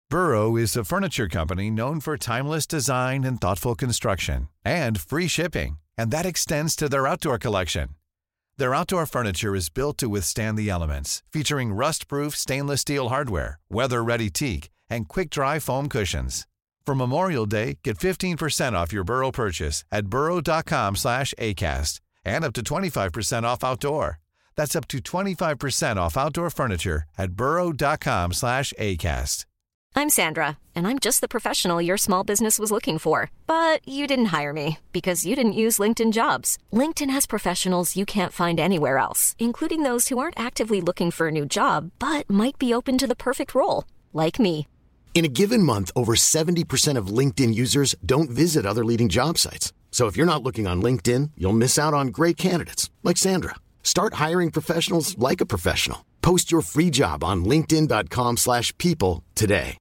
Burrow is a furniture company known for timeless design and thoughtful construction, and free shipping, and that extends to their outdoor collection. Their outdoor furniture is built to withstand the elements, featuring rust-proof stainless steel hardware, weather-ready teak, and quick-dry foam cushions. For Memorial Day, get 15% off your Burrow purchase at burrow.com/ACAST and up to 25% off outdoor. That's up to 25% off outdoor furniture at burrow.com/ACAST. I'm Sandra, and I'm just the professional your small business was looking for. But you didn't hire me because you didn't use LinkedIn Jobs. LinkedIn has professionals you can't find anywhere else, including those who aren't actively looking for a new job, but might be open to the perfect role, like me. In a given month, over 70% of LinkedIn users don't visit other leading job sites. So if you're not looking on LinkedIn, you'll miss out on great candidates like Sandra. Start hiring professionals like a professional. Post your free job on linkedin.com/people today.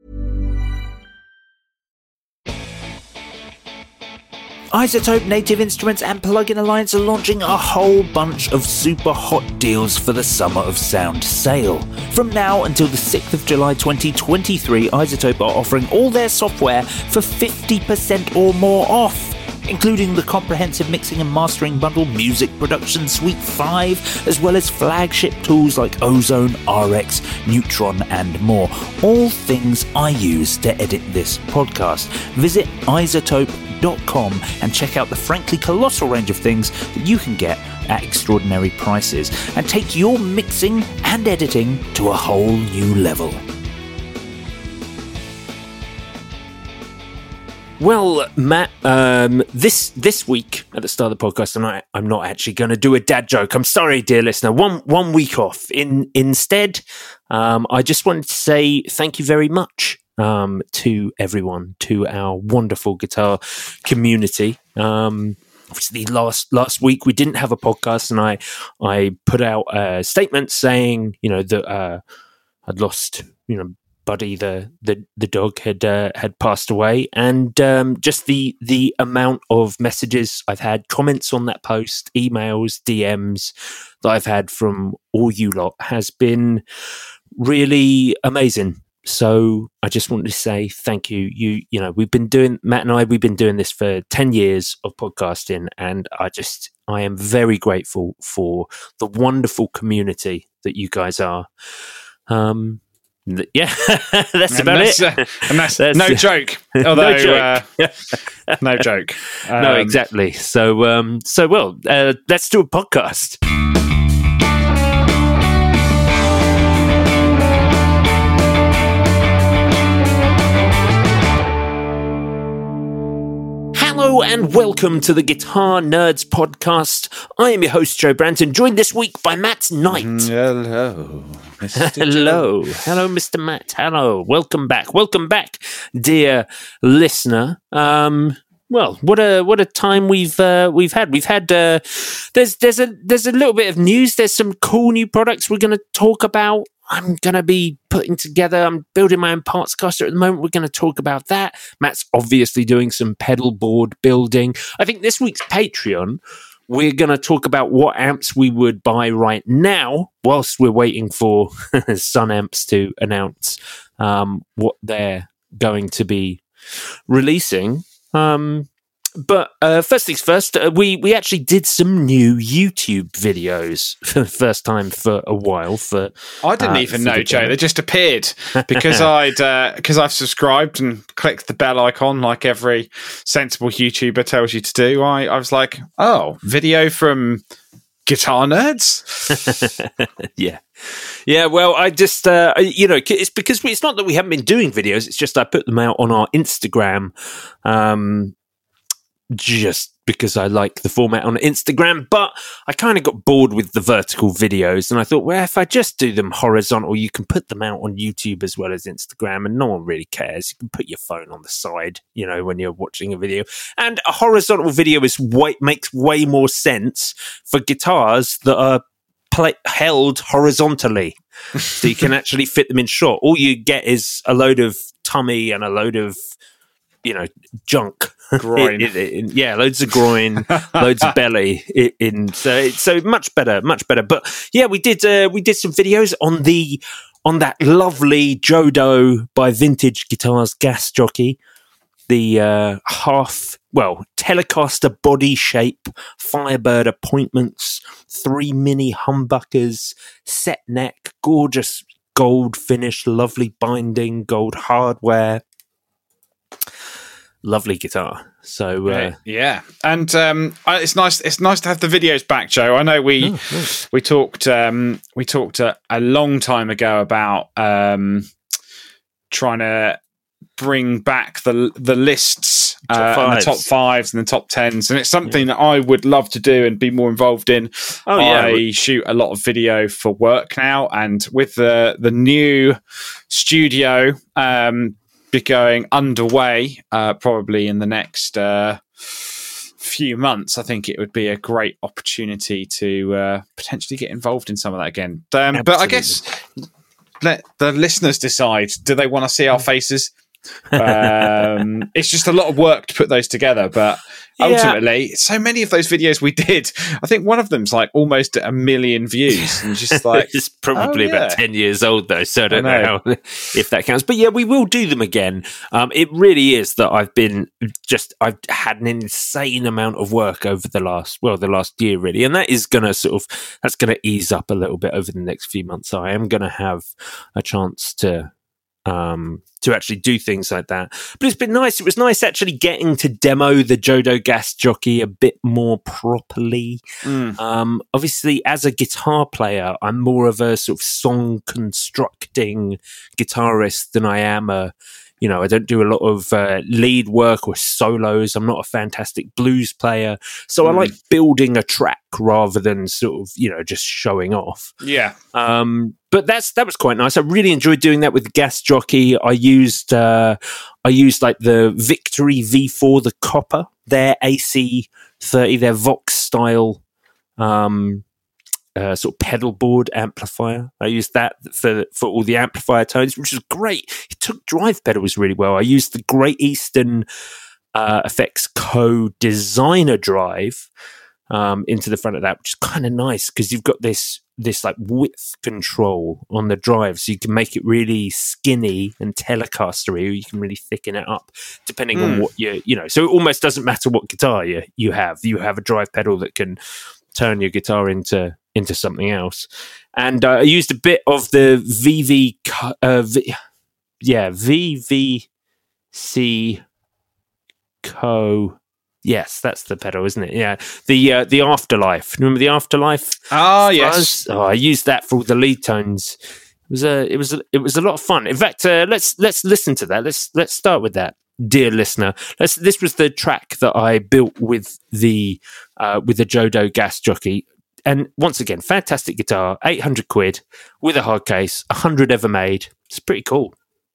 iZotope, Native Instruments and Plugin Alliance are launching a whole bunch of super hot deals for the Summer of Sound sale. From now until the 6th of July 2023, iZotope are offering all their software for 50% or more off, including the comprehensive mixing and mastering bundle Music Production Suite 5, as well as flagship tools like Ozone, RX, Neutron and more. All things I use to edit this podcast. Visit iZotope.com and check out the frankly colossal range of things that you can get at extraordinary prices and take your mixing and editing to a whole new level. Well, Matt, this week at the start of the podcast, I'm not actually going to do a dad joke. I'm sorry, dear listener. One week off. Instead, I just wanted to say thank you very much to everyone, to our wonderful guitar community. Obviously, last week we didn't have a podcast, and I put out a statement saying, that I'd lost, Buddy, the dog had passed away, and just the amount of messages I've had, comments on that post, emails, DMs that I've had from all you lot has been really amazing. So I just wanted to say thank you. Matt and I, we've been doing this for 10 years of podcasting, and I am very grateful for the wonderful community that you guys are. Yeah, that's about it. And that's no joke. Although, no joke. No joke. No, exactly. So let's do a podcast. Hello and welcome to the Guitar Nerds podcast. I am your host, Joe Branton, joined this week by Matt Knight. Hello. Hello, Mr. Matt. Hello, welcome back, dear listener. Well, what a time we've had. We've had there's a little bit of news. There's some cool new products we're going to talk about. I'm going to be I'm building my own parts caster at the moment. We're going to talk about that. Matt's obviously doing some pedal board building. I think this week's Patreon, we're going to talk about what amps we would buy right now whilst we're waiting for Sun Amps to announce what they're going to be releasing. But first things first, we actually did some new YouTube videos for the first time for a while. I didn't even know, Joe. They just appeared because I've subscribed and clicked the bell icon like every sensible YouTuber tells you to do. I was like, oh, video from Guitar Nerds? Yeah. Well, I just it's because it's not that we haven't been doing videos. It's just I put them out on our Instagram. Just because I like the format on Instagram, but I kind of got bored with the vertical videos, and I thought, well, if I just do them horizontal, you can put them out on YouTube as well as Instagram, and no one really cares. You can put your phone on the side, when you're watching a video, and a horizontal video makes way more sense for guitars that are held horizontally, so you can actually fit them in shot. All you get is a load of tummy and a load of junk. Groin. Loads of groin, loads of belly so much better. But yeah, we did some videos on the on that lovely Jodo by Vintage Guitars gas jockey, the Telecaster body shape, Firebird appointments, 3 mini humbuckers, set neck, gorgeous gold finish, lovely binding, gold hardware. Lovely guitar. So yeah, and it's nice. It's nice to have the videos back, Joe. I know we talked a long time ago about trying to bring back the lists and the top 5s and the top 10s, and it's something that I would love to do and be more involved in. I shoot a lot of video for work now, and with the new studio be going underway probably in the next few months, I think it would be a great opportunity to potentially get involved in some of that again. But I guess let the listeners decide, do they want to see our faces? It's just a lot of work to put those together, but ultimately so many of those videos we did, I think one of them's like almost 1 million views, and just like it's probably about 10 years old though, so I don't know if that counts, but yeah, we will do them again. It really is that I've had an insane amount of work over the last year really, and that is gonna that's gonna ease up a little bit over the next few months. So I am gonna have a chance to actually do things like that. But it's been nice. It was nice actually getting to demo the Jodo gas jockey a bit more properly. Obviously, as a guitar player, I'm more of a sort of song constructing guitarist than I am I don't do a lot of lead work or solos. I'm not a fantastic blues player. So I like building a track rather than sort of, just showing off. Yeah. But that was quite nice. I really enjoyed doing that with the gas jockey. I used like the Victory V4, the copper, their AC30, their Vox style sort of pedal board amplifier. I used that for all the amplifier tones, which was great. It took drive pedals really well. I used the Great Eastern Effects Co designer drive into the front of that, which is kind of nice because you've got this like width control on the drive, so you can make it really skinny and Telecastery, or you can really thicken it up depending on what so it almost doesn't matter what guitar you have a drive pedal that can turn your guitar into something else. And I used a bit of the VVC Co. Yes, that's the pedal, isn't it? Yeah, the Afterlife. Remember the Afterlife? Oh, yes. Oh, I used that for all the lead tones. It was a lot of fun. In fact, let's listen to that. Let's start with that, dear listener. This was the track that I built with the Jodo gas jockey. And once again, fantastic guitar, 800 quid with a hard case, 100 ever made. It's pretty cool.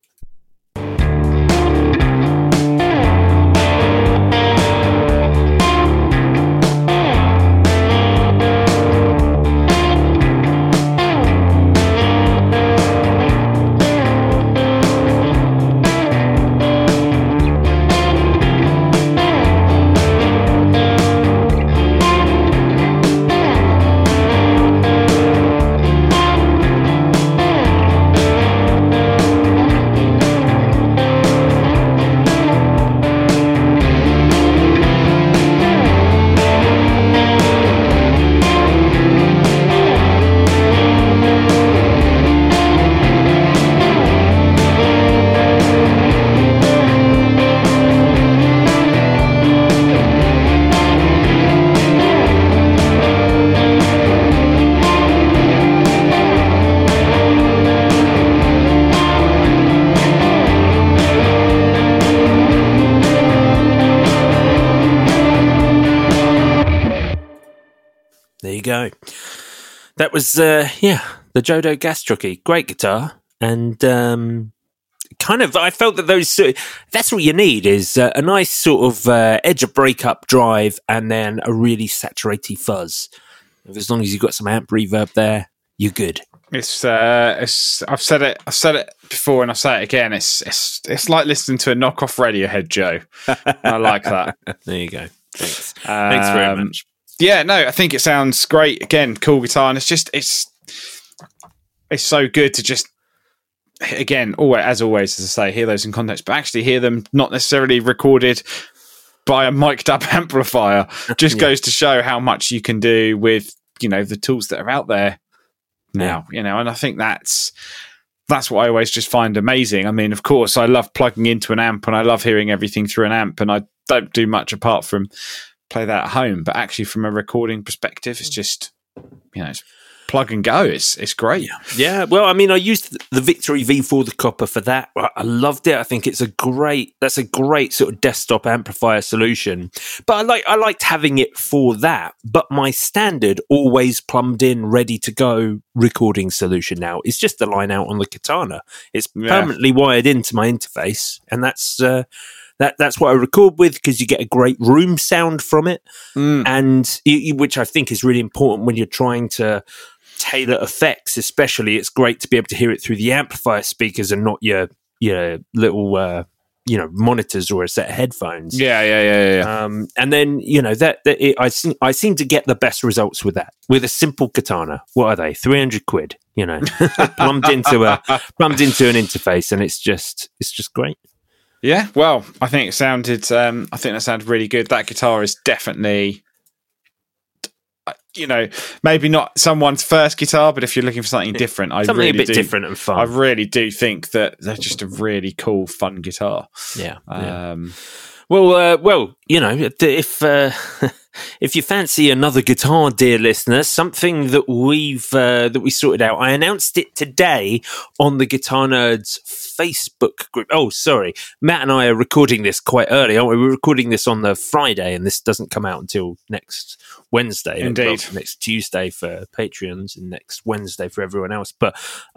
Go. That was the Jodo gas jockey. Great guitar, and kind of I felt that that's what you need is a nice sort of edge of breakup drive and then a really saturated fuzz. As long as you've got some amp reverb there, you're good. It's I've said it before and I'll say it again. It's like listening to a knockoff Radiohead, Joe. I like that. There you go. Thanks. Thanks very much. Yeah, no, I think it sounds great. Again, cool guitar, and it's so good to just again, always, as I say, hear those in context, but actually hear them not necessarily recorded by a mic'd up amplifier just goes to show how much you can do with, the tools that are out there now, and I think that's what I always just find amazing. I mean, of course, I love plugging into an amp and I love hearing everything through an amp, and I don't do much apart from play that at home, but actually from a recording perspective, it's just, it's plug and go. It's great. Yeah. Well, I mean, I used the Victory V4 the Copper for that. I loved it. I think that's a great sort of desktop amplifier solution. But I liked having it for that. But my standard always plumbed in, ready to go recording solution now is just the line out on the Katana. It's permanently wired into my interface, and that's what I record with, because you get a great room sound from it, and which I think is really important when you're trying to tailor effects. Especially, it's great to be able to hear it through the amplifier speakers and not your little monitors or a set of headphones. Yeah. And then I seem to get the best results with that, with a simple Katana. What are they? 300 quid. Plumbed into an interface, and it's just great. Yeah, well, I think it sounded. I think that sounded really good. That guitar is definitely, maybe not someone's first guitar, but if you're looking for something different, different and fun. I really do think that they're just a really cool, fun guitar. Yeah. Well, if you fancy another guitar, dear listener, something that we sorted out. I announced it today on the Guitar Nerds Facebook group. Oh, sorry, Matt and I are recording this quite early, aren't we? We're recording this on the Friday, and this doesn't come out until next Wednesday. Indeed, next Tuesday for Patreons, and next Wednesday for everyone else. But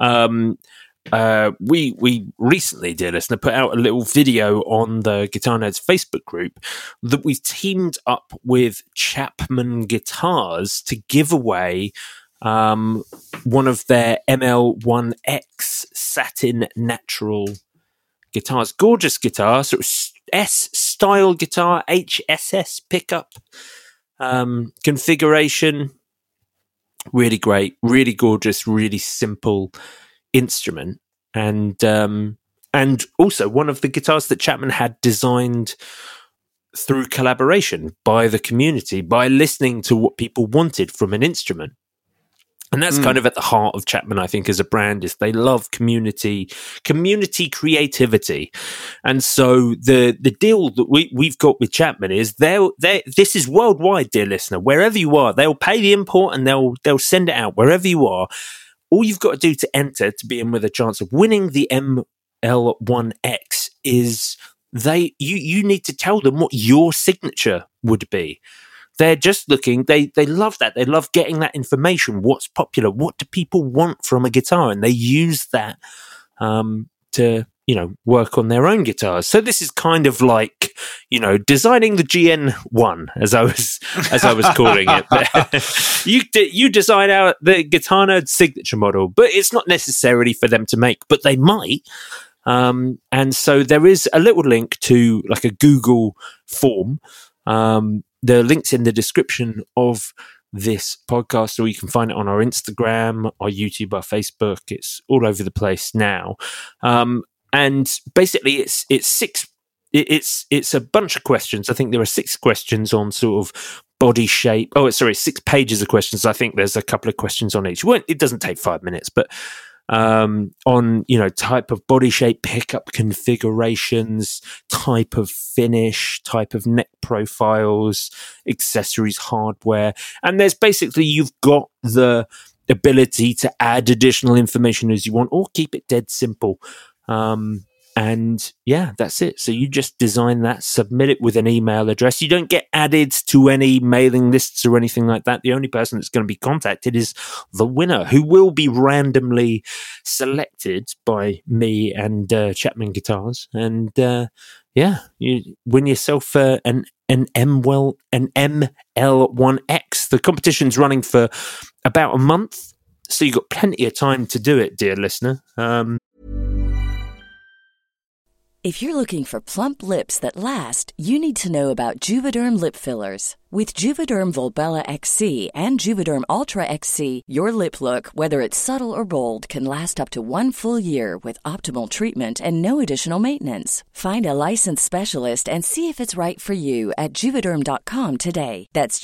we recently, dear listener, put out a little video on the Guitar Nerds Facebook group that we've teamed up with Chapman Guitars to give away one of their ML1X satin natural guitars. Gorgeous guitar, sort of S-style guitar, HSS pickup configuration. Really great, really gorgeous, really simple instrument, and also one of the guitars that Chapman had designed through collaboration by the community, by listening to what people wanted from an instrument. And that's kind of at the heart of Chapman, I think, as a brand, is they love community creativity. And so the deal that we've got with Chapman is this is worldwide, dear listener. Wherever you are, they'll pay the import and they'll send it out wherever you are. All you've got to do to enter, to be in with a chance of winning the ML1X, is you need to tell them what your signature would be. They're just looking, they love that. They love getting that information. What's popular? What do people want from a guitar? And they use that to, work on their own guitars. So this is kind of like, designing the GN1, as I was calling it. You design out the Guitar Nerd signature model, but it's not necessarily for them to make, but they might. And so there is a little link to like a Google form. The link's in the description of this podcast, or you can find it on our Instagram, our YouTube, our Facebook. It's all over the place now. And basically it's a bunch of questions. I think there are 6 questions on sort of body shape. 6 pages of questions. I think there's a couple of questions on each. Well, it doesn't take 5 minutes, but on type of body shape, pickup configurations, type of finish, type of neck profiles, accessories, hardware, and there's basically, you've got the ability to add additional information as you want, or keep it dead simple. And yeah, that's it. So you just design that, submit it with an email address. You don't get added to any mailing lists or anything like that. The only person that's going to be contacted is the winner, who will be randomly selected by me and Chapman Guitars. And you win yourself an ML1X. The competition's running for about a month, so you've got plenty of time to do it, dear listener. If you're looking for plump lips that last, you need to know about Juvederm lip fillers. With Juvederm Volbella XC and Juvederm Ultra XC, your lip look, whether it's subtle or bold, can last up to 1 full year with optimal treatment and no additional maintenance. Find a licensed specialist and see if it's right for you at Juvederm.com today. That's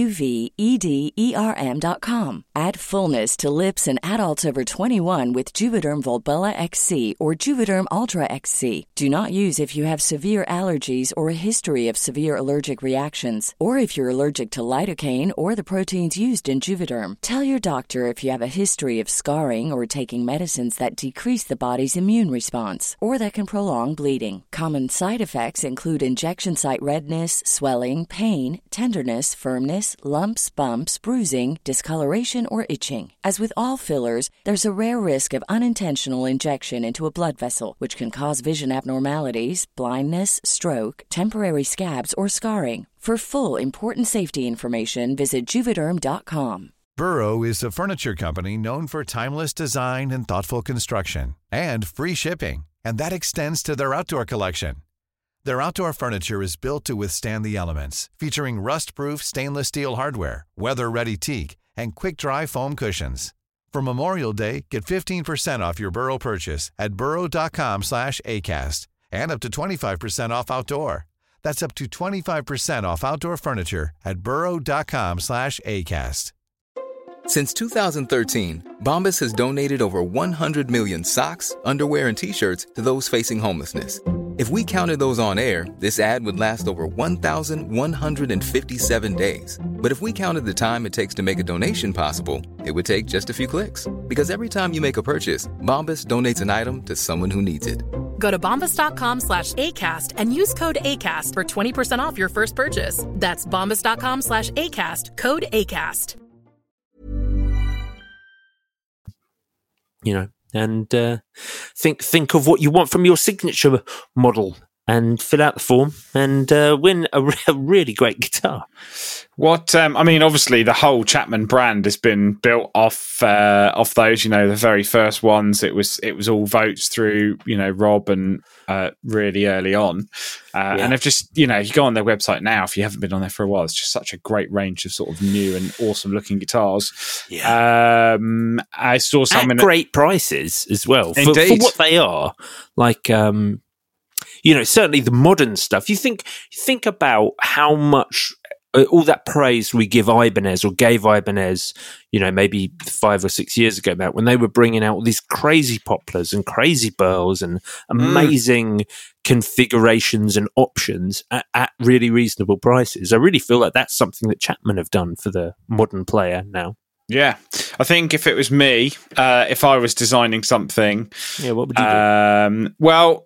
JUVEDERM.com. Add fullness to lips in adults over 21 with Juvederm Volbella XC or Juvederm Ultra XC. Do not use if you have severe allergies or a history of severe allergic reactions, or if you're allergic to lidocaine or the proteins used in Juvederm. Tell your doctor if you have a history of scarring or taking medicines that decrease the body's immune response or that can prolong bleeding. Common side effects include injection site redness, swelling, pain, tenderness, firmness, lumps, bumps, bruising, discoloration, or itching. As with all fillers, there's a rare risk of unintentional injection into a blood vessel, which can cause vision abnormalities, blindness, stroke, temporary scabs, or scarring. For full, important safety information, visit Juvederm.com. Burrow is a furniture company known for timeless design and thoughtful construction, and free shipping, and that extends to their outdoor collection. Their outdoor furniture is built to withstand the elements, featuring rust-proof stainless steel hardware, weather-ready teak, and quick-dry foam cushions. For Memorial Day, get 15% off your Burrow purchase at burrow.com/ACAST, and up to 25% off outdoor. That's up to 25% off outdoor furniture at burrow.com/ACAST. Since 2013, Bombas has donated over 100 million socks, underwear, and T-shirts to those facing homelessness. If we counted those on air, this ad would last over 1,157 days. But if we counted the time it takes to make a donation possible, it would take just a few clicks. Because every time you make a purchase, Bombas donates an item to someone who needs it. Go to bombas.com/ACAST and use code ACAST for 20% off your first purchase. That's bombas.com/ACAST, code ACAST. And think of what you want from your signature model and fill out the form and win a really great guitar. Obviously the whole Chapman brand has been built off those, the very first ones. It was all votes through, Rob and really early on. And they've just, you go on their website now, if you haven't been on there for a while, it's just such a great range of sort of new and awesome looking guitars. Yeah. I saw some at great prices as well for what they are. Like, certainly the modern stuff. You think about how much all that praise we give Ibanez or gave Ibanez, maybe 5 or 6 years ago, Matt, when they were bringing out all these crazy poplars and crazy burls and amazing configurations and options at really reasonable prices. I really feel like that's something that Chapman have done for the modern player now. Yeah, I think if it was me, if I was designing something, what would you do?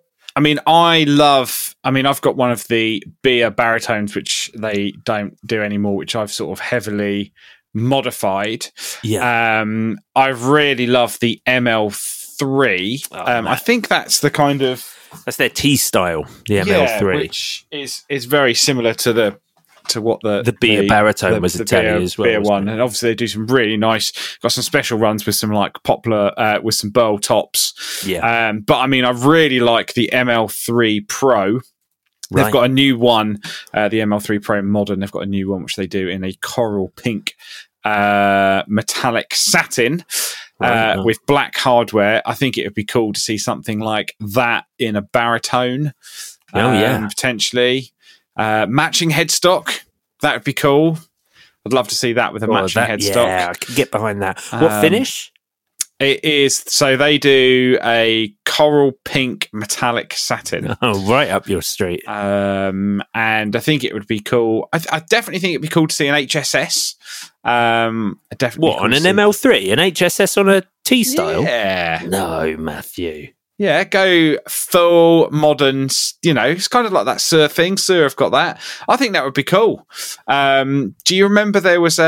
I've got one of the Beer baritones, which they don't do anymore, which I've sort of heavily modified. Yeah. I really love the ML3. I think that's the kind of... That's their T style, the ML3. Which is very similar to what the Beer baritone was a telly as well. Beer one, and obviously they do some really nice. Got some special runs with some like poplar with some burl tops. Yeah, but I really like the ML3 Pro. They've got a new one, the ML3 Pro Modern. They've got a new one which they do in a coral pink metallic satin with black hardware. I think it would be cool to see something like that in a baritone. Potentially. Matching headstock, that would be cool. I'd love to see that with a matching headstock. Yeah, I could get behind that. What finish? It is, so they do a coral pink metallic satin. Oh, right up your street. And I think it would be cool. I definitely think it'd be cool to see an HSS. On an ML3? An HSS on a T style? Yeah. No, Matthew. Yeah, go full modern, it's kind of like that Sur thing. Sur have got that. I think that would be cool. Do you remember there was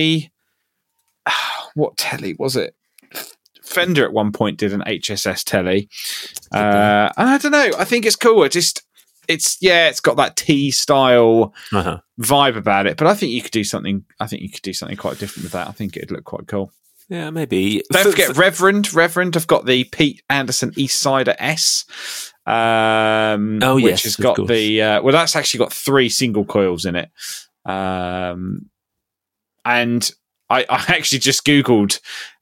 what telly was it? Fender at one point did an HSS telly. And I don't know. I think it's cool. It's got that T style vibe about it. But I think you could do something. I think you could do something quite different with that. I think it'd look quite cool. Yeah, maybe. Don't forget Reverend. I've got the Pete Anderson Eastsider S. Which has got the... that's actually got 3 single coils in it. And I actually just Googled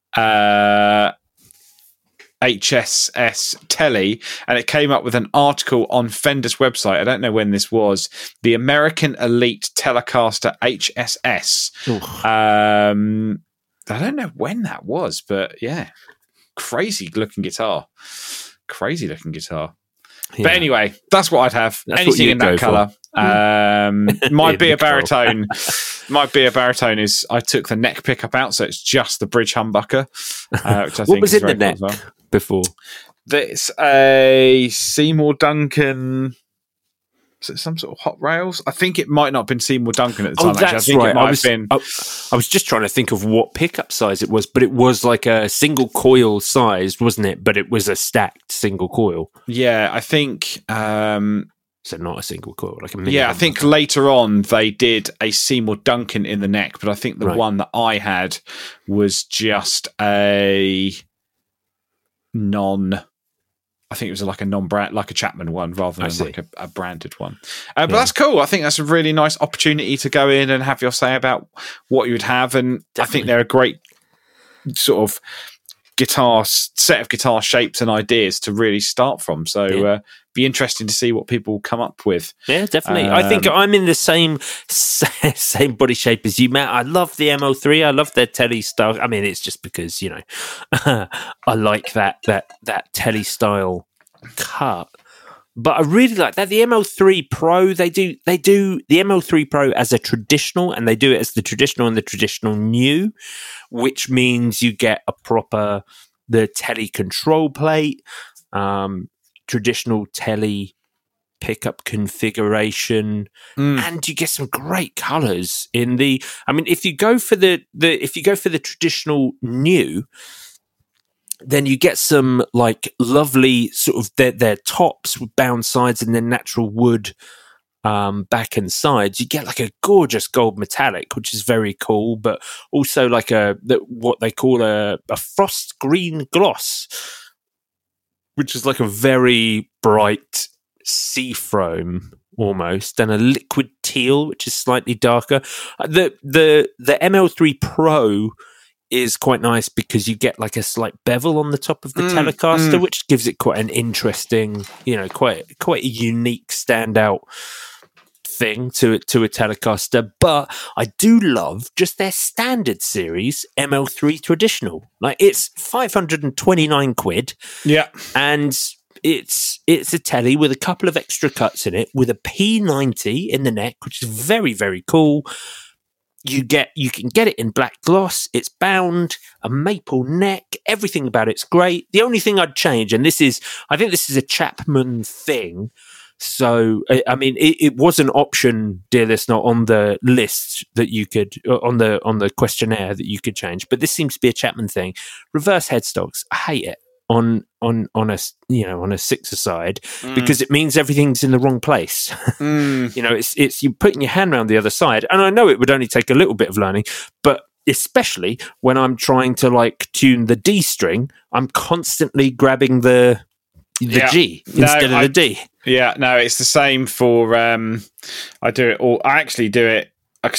HSS Telly, and it came up with an article on Fender's website. I don't know when this was. The American Elite Telecaster HSS. I don't know when that was, but yeah, crazy looking guitar. Yeah. But anyway, that's what I'd have. That's anything in that colour. Might be a baritone. Is I took the neck pickup out, so it's just the bridge humbucker. Which I what think was is in the neck well. before? It's a Seymour Duncan. Is it some sort of hot rails? I think it might not have been Seymour Duncan at the time. That's I think right. It might have been. I was just trying to think of what pickup size it was, but it was like a single coil size, wasn't it? But it was a stacked single coil. Yeah, I think. So not a single coil, like a mini. Yeah, I think later on they did a Seymour Duncan in the neck, but I think the one that I had was just a I think it was like a non-brand, like a Chapman one, rather than like a branded one. But that's cool. I think that's a really nice opportunity to go in and have your say about what you would have, and definitely. I think they're a great sort of set of guitar shapes and ideas to really start from. So be interesting to see what people come up with. Yeah, definitely. I think I'm in the same body shape as you, Matt. I love the ML3. I love their Telly style. I mean, it's just because, you know, I like that Telly style cut. But I really like that. The ML3 Pro, they do the ML3 Pro as a traditional, and they do it as the traditional and the traditional new, which means you get the Telly control plate, traditional Telly pickup configuration, and you get some great colors in the. I mean, if you go for the traditional new, then you get some like lovely sort of their tops with bound sides and then natural wood back and sides. You get like a gorgeous gold metallic, which is very cool, but also like what they call a frost green gloss, which is like a very bright seafoam almost, and a liquid teal, which is slightly darker. The ML3 Pro is quite nice because you get like a slight bevel on the top of the Telecaster, which gives it quite an interesting, you know, quite a unique standout thing to a Telecaster. But I do love just their standard series ML3 traditional. Like, it's 529 quid. Yeah. And it's a Telly with a couple of extra cuts in it, with a P90 in the neck, which is very, very cool. You can get it in black gloss. It's bound, a maple neck. Everything about it's great. The only thing I'd change, and I think this is a Chapman thing. So, I mean, it was an option, dear listener, on the list that you could, on the questionnaire that you could change. But this seems to be a Chapman thing. Reverse headstocks. I hate it on a sixer side, because it means everything's in the wrong place. You know, it's you putting your hand around the other side, and I know it would only take a little bit of learning, but especially when I'm trying to like tune the D string, I'm constantly grabbing the G instead of the D. Yeah, no, it's the same for I do it all. I actually do it.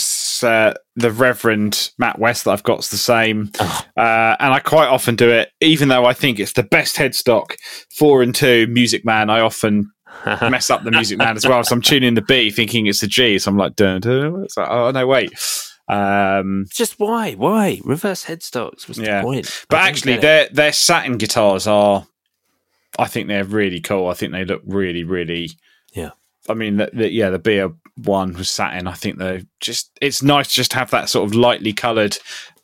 The Reverend Matt West that I've got is the same, and I quite often do it, even though I think it's the best headstock 4 and 2 Music Man. I often mess up the Music Man as well, so I'm tuning the B thinking it's a G, so I'm like, dun, dun. It's like, oh no, wait. Just why reverse headstocks? What's the point? But actually, their satin guitars are, I think they're really cool. I think they look really, really. Yeah. I mean, the Beer one was satin. I think it's nice to just have that sort of lightly coloured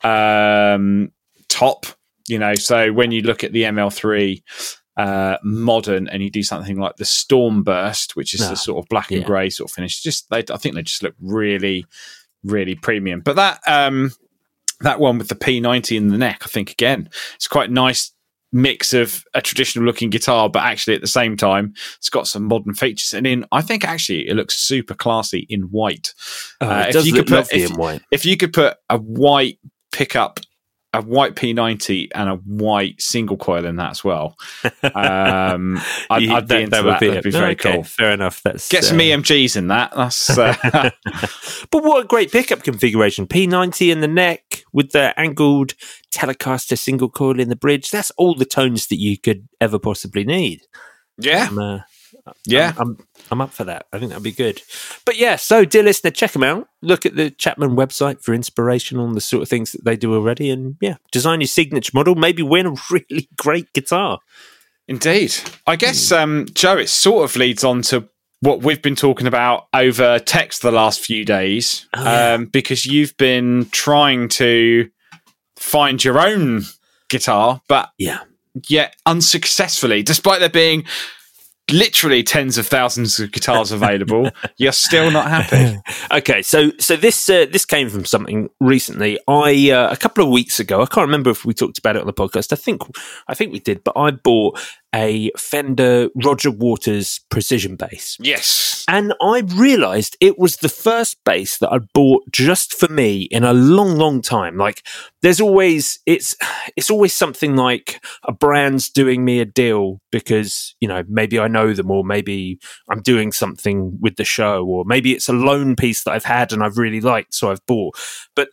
top, you know. So when you look at the ML3 modern and you do something like the Stormburst, which is the sort of black and grey sort of finish, I think they just look really, really premium. But that one with the P90 in the neck, I think again, it's quite nice mix of a traditional looking guitar, but actually at the same time it's got some modern features, and I think actually it looks super classy in white. It does look lovely in white. If you could put a white pickup a white P90 and a white single coil in that as well. I'd be into that. That'd be very cool. Fair enough. Get some EMGs in that. That's. But what a great pickup configuration! P90 in the neck with the angled Telecaster single coil in the bridge. That's all the tones that you could ever possibly need. Yeah. I'm up for that. I think that'd be good. But yeah, so dear listener, check them out. Look at the Chapman website for inspiration on the sort of things that they do already. And yeah, design your signature model, maybe win a really great guitar. Indeed. I guess, Joe, it sort of leads on to what we've been talking about over text the last few days, because you've been trying to find your own guitar, but yet unsuccessfully, despite there being literally tens of thousands of guitars available, you're still not happy. Okay, so this came from something recently. A couple of weeks ago, I can't remember if we talked about it on the podcast. I think we did, but I bought a Fender Roger Waters precision bass. Yes. And I realised it was the first bass that I bought just for me in a long, long time. Like, it's always something like a brand's doing me a deal because, you know, maybe I know them, or maybe I'm doing something with the show, or maybe it's a loan piece that I've had and I've really liked, so I've bought. But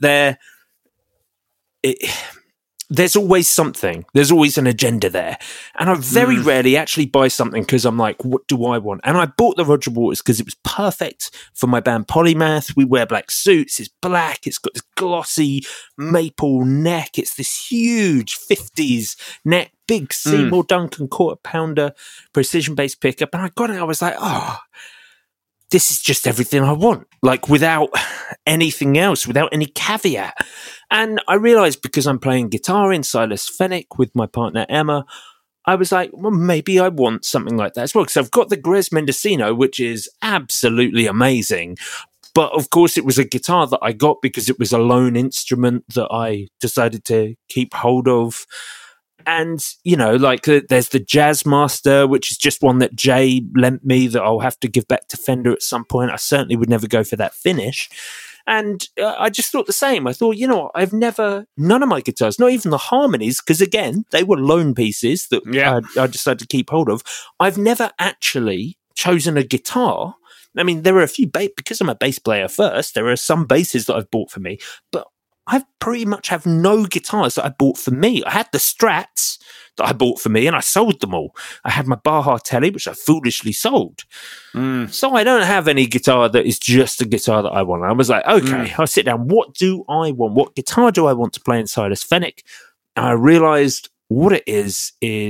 there's always something. There's always an agenda there. And I very rarely actually buy something because I'm like, what do I want? And I bought the Roger Waters because it was perfect for my band Polymath. We wear black suits. It's black. It's got this glossy maple neck. It's this huge 50s neck, big Seymour Duncan quarter pounder precision bass pickup. And I got it. I was like, oh, this is just everything I want, like without anything else, without any caveat. And I realized because I'm playing guitar in Silas Fenwick with my partner Emma, I was like, well, maybe I want something like that as well. Because I've got the Grez Mendocino, which is absolutely amazing. But of course, it was a guitar that I got because it was a loan instrument that I decided to keep hold of. And, you know, like there's the Jazzmaster, which is just one that Jay lent me that I'll have to give back to Fender at some point. I certainly would never go for that finish. And I just thought the same. I thought, you know, none of my guitars, not even the Harmonies, because again, they were loan pieces that I decided to keep hold of. I've never actually chosen a guitar. I mean, there are a few, because I'm a bass player first, there are some basses that I've bought for me, but I pretty much have no guitars that I bought for me. I had the Strats that I bought for me and I sold them all. I had my Baja Telly, which I foolishly sold. So I don't have any guitar that is just a guitar that I want. I was like, okay, I'll sit down. What do I want? What guitar do I want to play in Silas Fenwick? And I realized what it is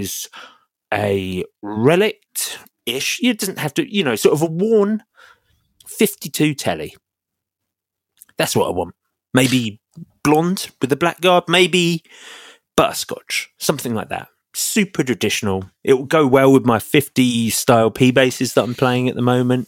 a relict-ish. It doesn't have to, you know, sort of a worn 52 Telly. That's what I want. Maybe blonde with a black guard, maybe butterscotch, something like that. Super traditional. It will go well with my 50 style P basses that I'm playing at the moment.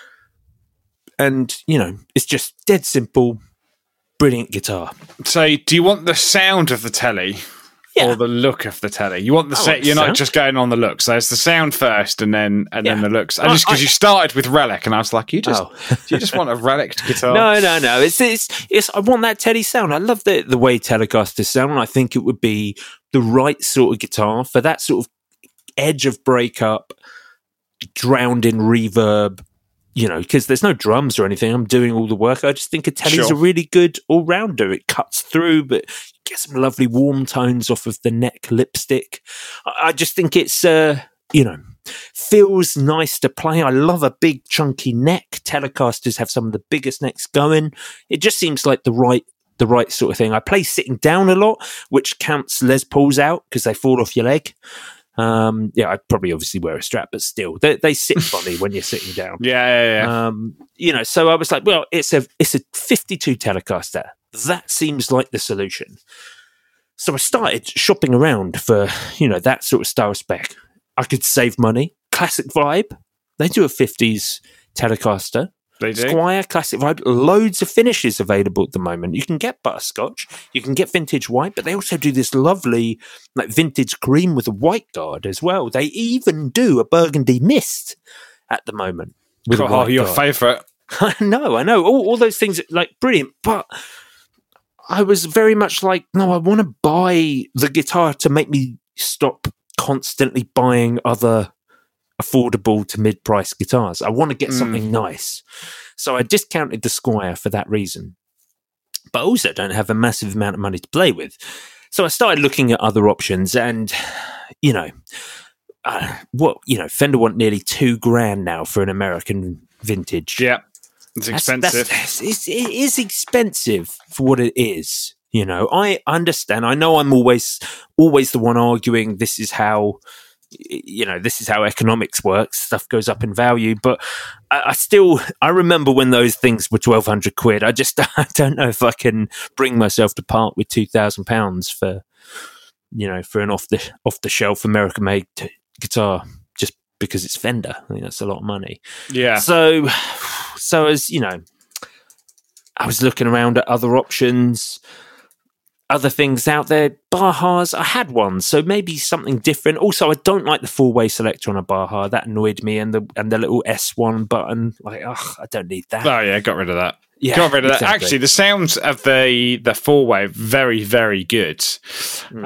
And, you know, it's just dead simple, brilliant guitar. So, do you want the sound of the Telly? Yeah. Or the look of the Telly? You want the set? You're not just going on the look. So it's the sound first, and then the looks. And just because you started with Relic, and I was like, do you just want a Relic guitar? No. It's. I want that Telly sound. I love the way Telecasters sound, and I think it would be the right sort of guitar for that sort of edge of breakup, drowned in reverb. You know, because there's no drums or anything. I'm doing all the work. I just think a Telly's a really good all-rounder. It cuts through, but you get some lovely warm tones off of the neck lipstick. I just think it's, you know, feels nice to play. I love a big, chunky neck. Telecasters have some of the biggest necks going. It just seems like the right sort of thing. I play sitting down a lot, which counts Les Pauls out because they fall off your leg. I'd probably obviously wear a strap, but still, they sit funny when you're sitting down. Yeah. You know, so I was like, well, it's a 52 Telecaster. That seems like the solution. So I started shopping around for, you know, that sort of style spec. I could save money. Classic Vibe, they do a 50s Telecaster. They do. Squire, Classic Vibe, loads of finishes available at the moment. You can get butterscotch, you can get vintage white, but they also do this lovely like vintage cream with a white guard as well. They even do a burgundy mist at the moment. Your favourite. I know. All those things are like brilliant, but I was very much like, no, I want to buy the guitar to make me stop constantly buying other affordable to mid-price guitars. I want to get something nice. So I discounted the Squier for that reason. But I also don't have a massive amount of money to play with. So I started looking at other options, and, Fender want nearly $2,000 now for an American vintage. Yeah, it's expensive. It is expensive for what it is. I understand. I know I'm always the one arguing this is how economics works. Stuff goes up in value, but I remember when those things were £1,200. I don't know if I can bring myself to part with £2,000 for an off the shelf American made guitar just because it's Fender. I think that's a lot of money. Yeah. So as I was looking around at other options. Other things out there, Bahas, I had one, so maybe something different. Also, I don't like the 4-way selector on a Baha. That annoyed me, and the little S1 button. Like, I don't need that. Oh yeah, got rid of that. Yeah, got rid of that. Actually, the sounds of the 4-way very, very good. But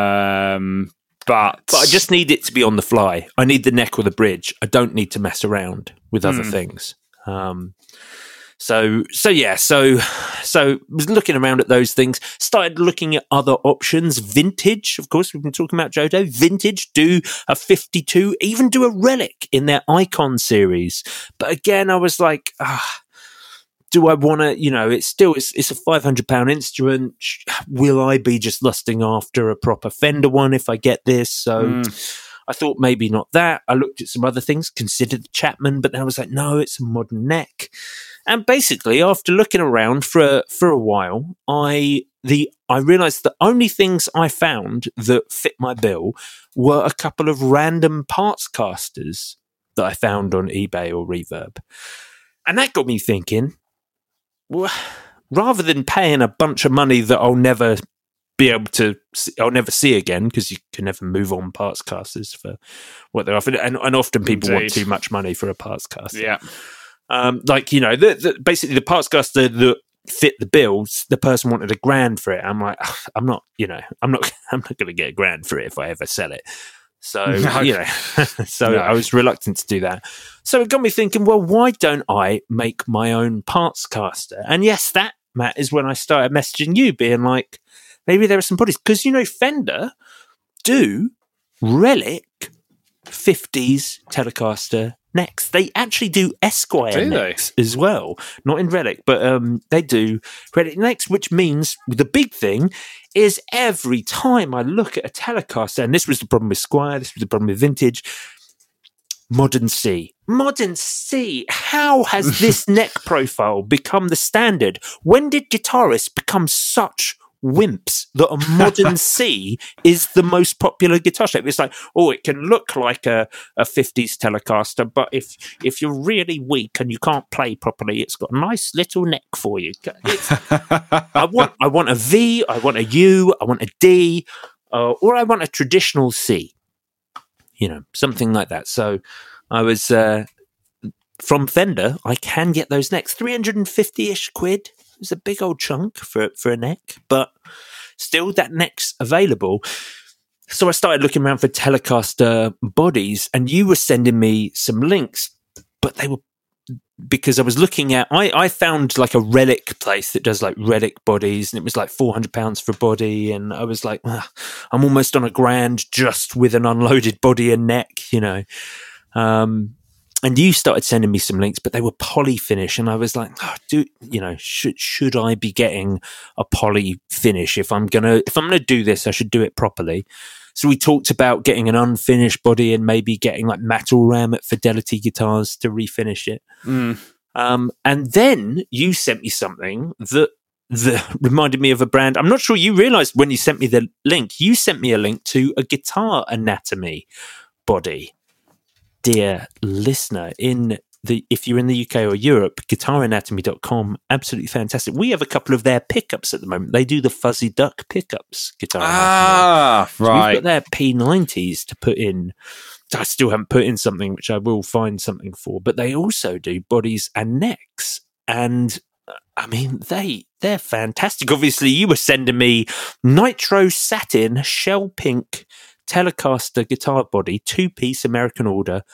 I just need it to be on the fly. I need the neck or the bridge. I don't need to mess around with other things. So was looking around at those things, started looking at other options. Vintage, of course, we've been talking about Jodo. Vintage do a 52, even do a Relic in their Icon series. But again, I was like, do I want to, it's a £500 instrument. Will I be just lusting after a proper Fender one if I get this? So I thought maybe not that. I looked at some other things, considered the Chapman, but then I was like, no, it's a modern neck. And basically, after looking around for a while, I realised the only things I found that fit my bill were a couple of random parts casters that I found on eBay or Reverb. And that got me thinking, well, rather than paying a bunch of money that I'll never see again, because you can never move on parts casters for what they're offering, and often people want too much money for a parts caster. Yeah. Basically the parts caster that fit the bills, the person wanted $1,000 for it. I'm like, I'm not going to get $1,000 for it if I ever sell it. So, I was reluctant to do that. So it got me thinking, well, why don't I make my own parts caster? And yes, that, Matt, is when I started messaging you, being like, maybe there are some bodies. Because, Fender do Relic 50s Telecaster necks. They actually do Esquire necks as well. Not in Relic, but they do Relic necks, which means the big thing is every time I look at a Telecaster, and this was the problem with Squier, this was the problem with Vintage, Modern C. How has this neck profile become the standard? When did guitarists become such wimps that a Modern C is the most popular guitar shape? It's like, it can look like a 50s Telecaster, but if you're really weak and you can't play properly, it's got a nice little neck for you. I want a V, I want a U, I want a D, or I want a traditional C. Something like that. So I was from Fender. I can get those necks, £350-ish. It's a big old chunk for a neck, but still that neck's available. So I started looking around for Telecaster bodies, and you were sending me some links, but they were, because I was looking at, I found like a Relic place that does like Relic bodies, and it was like £400 for a body, and I was like, I'm almost on $1,000 just with an unloaded body and neck, And you started sending me some links, but they were poly finish, and I was like, should I be getting a poly finish if I'm gonna do this? I should do it properly. So we talked about getting an unfinished body and maybe getting like Metal Ram at Fidelity Guitars to refinish it. And then you sent me something that reminded me of a brand. I'm not sure you realised when you sent me the link. You sent me a link to a Guitar Anatomy body. Dear listener, if you're in the UK or Europe, guitaranatomy.com, absolutely fantastic. We have a couple of their pickups at the moment. They do the Fuzzy Duck pickups, Guitar Anatomy. So right. we've got their P90s to put in. I still haven't put in something, which I will find something for, but they also do bodies and necks. And I mean, they're fantastic. Obviously, you were sending me Nitro Satin Shell Pink Telecaster guitar body, 2-piece American order,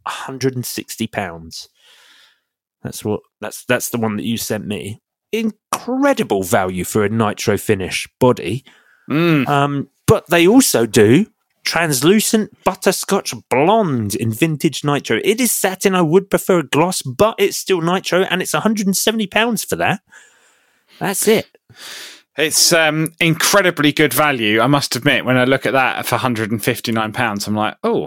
£160. That's the one that you sent me. Incredible value for a nitro finish body. But they also do translucent butterscotch blonde in vintage nitro. It is satin. I would prefer a gloss, but it's still nitro, and it's £170 for that. That's it. It's incredibly good value. I must admit, when I look at that for £159, I'm like, oh,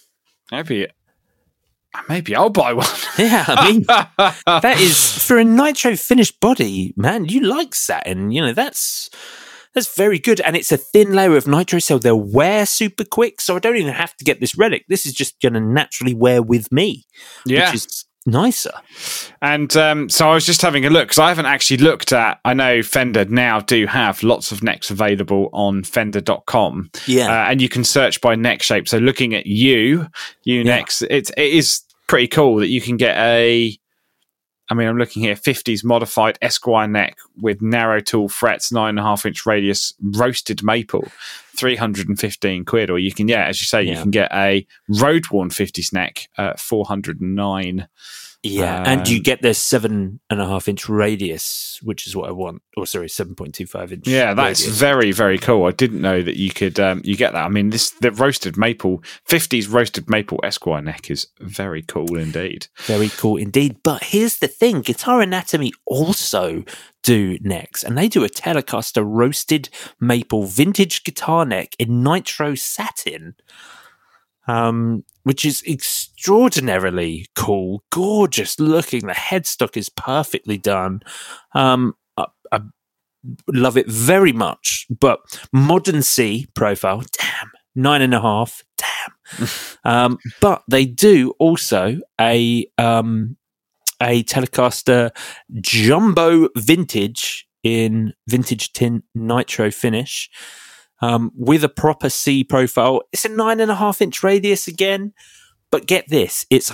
maybe I'll buy one. Yeah, I mean, that is, for a nitro finished body, man, you like satin. You know, that's very good. And it's a thin layer of nitro, so they'll wear super quick. So I don't even have to get this relic. This is just going to naturally wear with me, which is nicer. And so I was just having a look, because I haven't actually looked at, I know Fender now do have lots of necks available on Fender.com. Yeah. And you can search by neck shape. So looking at necks, it is pretty cool that you can get I'm looking here, 50s modified Esquire neck with narrow tool frets, 9.5-inch radius, roasted maple, 315 quid. Or you can, as you say, you can get a road-worn 50s neck at 409. Yeah, and you get the 7.5-inch radius, which is what I want. Or sorry, 7.25-inch. Yeah, that's radius. very, very cool. I didn't know that you could you get that. I mean, the roasted maple 50s roasted maple Esquire neck is very cool indeed. Very cool indeed. But here's the thing: Guitar Anatomy also do necks, and they do a Telecaster roasted maple vintage guitar neck in nitro satin. Which is extraordinarily cool, gorgeous looking. The headstock is perfectly done. I love it very much. But Modern C profile, damn, 9.5, damn. But they do also a Telecaster Jumbo Vintage in vintage tin nitro finish. With a proper C profile. It's a 9.5-inch radius again, but get this, it's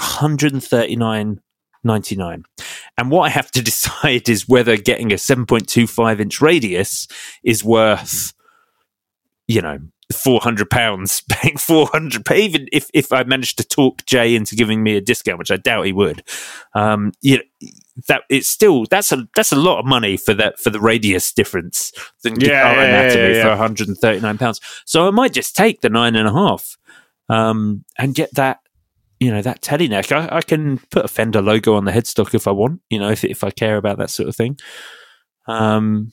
$139.99. And what I have to decide is whether getting a 7.25-inch radius is worth, £400, paying £400, even if I managed to talk Jay into giving me a discount, which I doubt he would. That it's still that's a lot of money for the radius difference than Guitar Anatomy for £139. So I might just take the 9.5 and get that that Tele neck. I can put a Fender logo on the headstock if I want, if I care about that sort of thing. But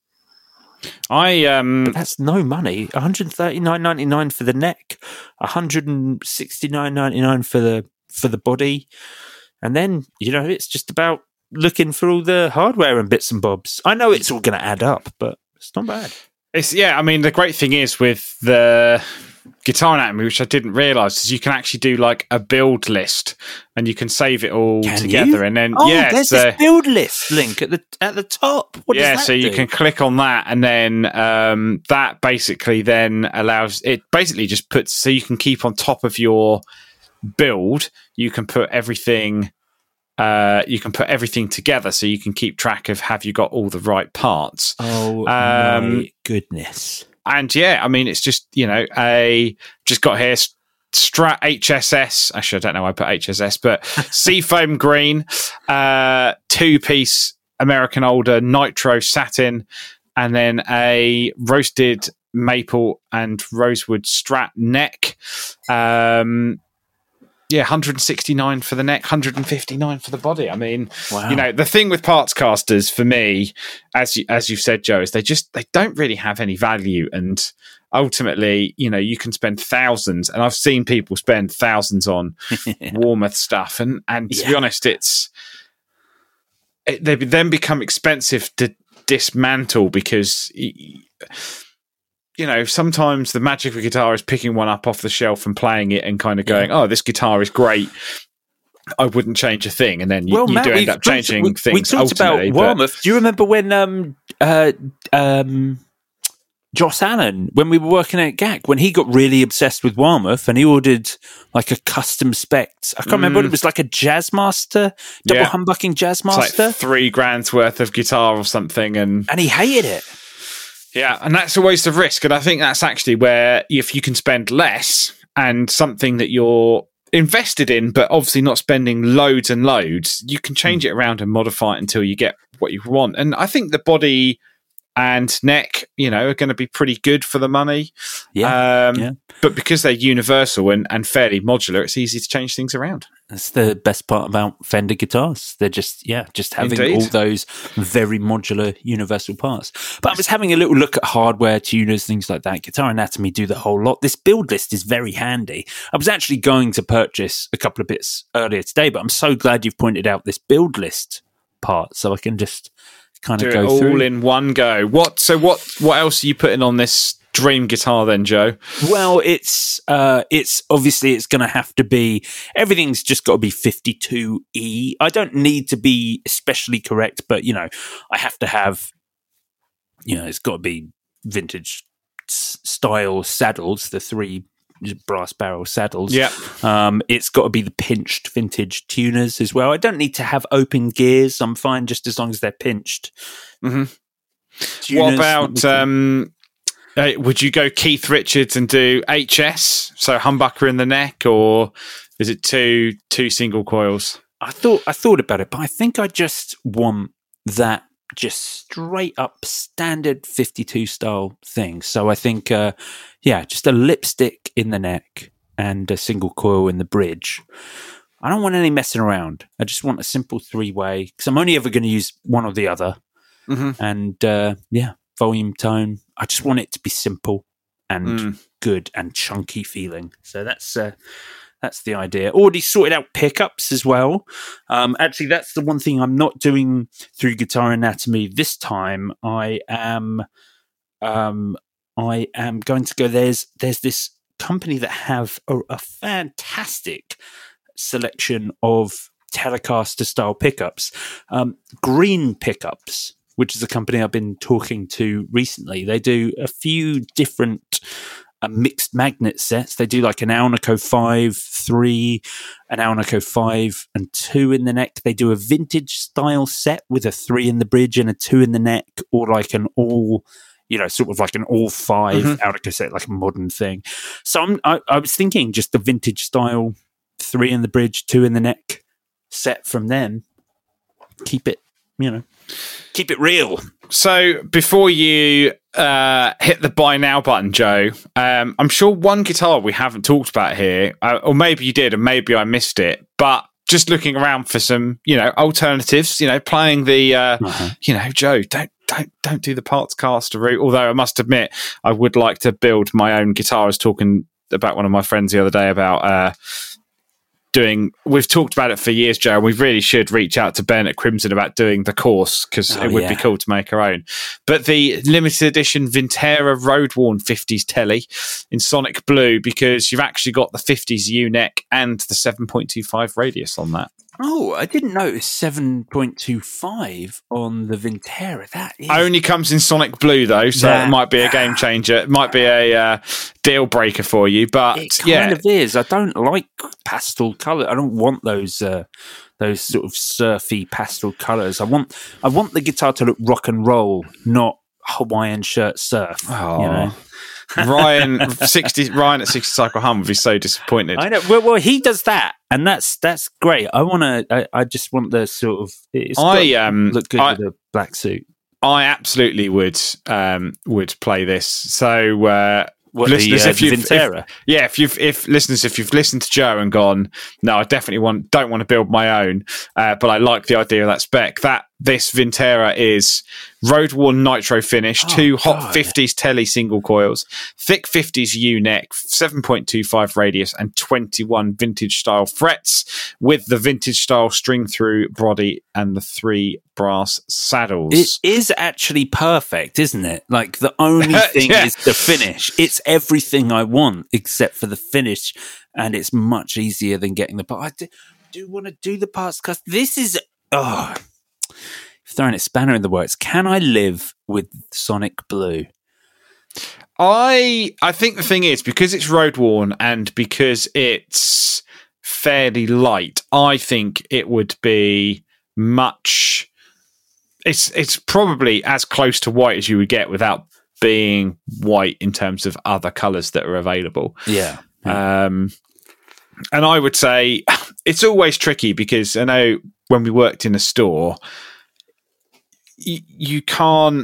that's no money. $139.99 for the neck, $169.99 for the body, and then it's just about looking for all the hardware and bits and bobs. I know it's all going to add up, but it's not bad. The great thing is with the Guitar Anatomy, which I didn't realise, is you can actually do like a build list, and you can save it all together. And then there's this build list link at the top. What does that so you do? can click on that, and then that basically then allows it. Basically, just puts so you can keep on top of your build. You can put everything. You can put everything together, so you can keep track of have you got all the right parts. Oh my goodness! And it's just just got here Strat HSS. Actually, I don't know why I put HSS, but Seafoam Green, 2-piece American Older Nitro Satin, and then a roasted maple and rosewood Strat neck. $169 for the neck, $159 for the body. I mean, wow. The thing with parts casters for me, as you've said, Joe, is they don't really have any value, and ultimately, you can spend thousands, and I've seen people spend thousands on Warmoth stuff, and to be honest, they then become expensive to dismantle because. Sometimes the magic of a guitar is picking one up off the shelf and playing it and kind of going, oh, this guitar is great. I wouldn't change a thing. And then you do end up changing things. We talked about Warmoth. Do you remember when Joss Allen, when we were working at GAC, when he got really obsessed with Warmoth and he ordered like a custom spec. I can't remember what it was, like a Jazzmaster, double humbucking Jazzmaster. It's like $3,000 worth of guitar or something. And he hated it. Yeah, and that's always the risk. And I think that's actually where if you can spend less and something that you're invested in, but obviously not spending loads and loads, you can change it around and modify it until you get what you want. And I think the body and neck, are going to be pretty good for the money. But because they're universal and fairly modular, it's easy to change things around. That's the best part about Fender guitars. They're just having all those very modular universal parts. But I was having a little look at hardware, tuners, things like that. Guitar Anatomy do the whole lot. This build list is very handy. I was actually going to purchase a couple of bits earlier today, but I'm so glad you've pointed out this build list part so I can just kind of go all through in one go. What else are you putting on this dream guitar then, Joe? Well, it's obviously it's going to have to be, everything's just got to be 52E. I don't need to be especially correct, but I have to have, it's got to be vintage style saddles, the 3 brass barrel saddles. Yeah. It's got to be the pinched vintage tuners as well. I don't need to have open gears. I'm fine just as long as they're pinched. Mm-hmm. Tuners, what about would you go Keith Richards and do HS, so humbucker in the neck, or is it two single coils? I thought about it, but I think I just want that just straight up standard 52 style thing. So I think just a lipstick in the neck and a single coil in the bridge. I don't want any messing around. I just want a simple 3-way, because I'm only ever going to use one or the other. Mm-hmm. And volume, tone. I just want it to be simple and good and chunky feeling. So that's the idea. Already sorted out pickups as well. Actually, that's the one thing I'm not doing through Guitar Anatomy this time. I am going to go. There's this company that have a fantastic selection of Telecaster style pickups. Green Pickups, which is a company I've been talking to recently. They do a few different mixed magnet sets. They do like an Alnico 5, 3, an Alnico 5 and 2 in the neck. They do a vintage style set with a 3 in the bridge and a 2 in the neck, or like an all, sort of like an all 5 Alnico set, like a modern thing. So I was thinking just the vintage style 3 in the bridge, 2 in the neck set from them. Keep it real. So before you hit the buy now button, Joe, I'm sure one guitar we haven't talked about here, or maybe you did and maybe I missed it, but just looking around for some, alternatives, playing the, Joe, don't do the parts caster route. Although I must admit, I would like to build my own guitar. I was talking about one of my friends the other day about, we've talked about it for years, Joe, and we really should reach out to Ben at Crimson about doing the course, because it would be cool to make our own. But the limited edition Vintera Road-Worn 50s telly in Sonic Blue, because you've actually got the 50s U-neck and the 7.25 radius on that. Oh, I didn't notice 7.25 on the Vintera. That only comes in Sonic Blue, though, so it might be a game changer. It might be a deal breaker for you, but it kind of is. I don't like pastel colour. I don't want those sort of surfy pastel colours. I want the guitar to look rock and roll, not Hawaiian shirt surf. Oh. Ryan at 60 Cycle Hum would be so disappointed. I know. Well, he does that, and that's great. I just want the sort of. Look good with a black suit. I absolutely would play this. So. Listeners, if you've listened to Joe and gone, no, I definitely don't want to build my own, but I like the idea of that spec. This Vintera is road-worn nitro finish, 2 hot 50s telly single coils, thick 50s U-neck, 7.25 radius, and 21 vintage-style frets with the vintage-style string-through body and the 3 brass saddles. It is actually perfect, isn't it? Like, the only thing is the finish. It's everything I want except for the finish, and it's much easier than getting the part. I do want to do the parts, because this is... throwing a spanner in the works. Can I live with Sonic Blue? I think the thing is, because it's road worn and because it's fairly light, I think it would be much. It's probably as close to white as you would get without being white in terms of other colours that are available. Yeah. And I would say it's always tricky because I know when we worked in a store, you can't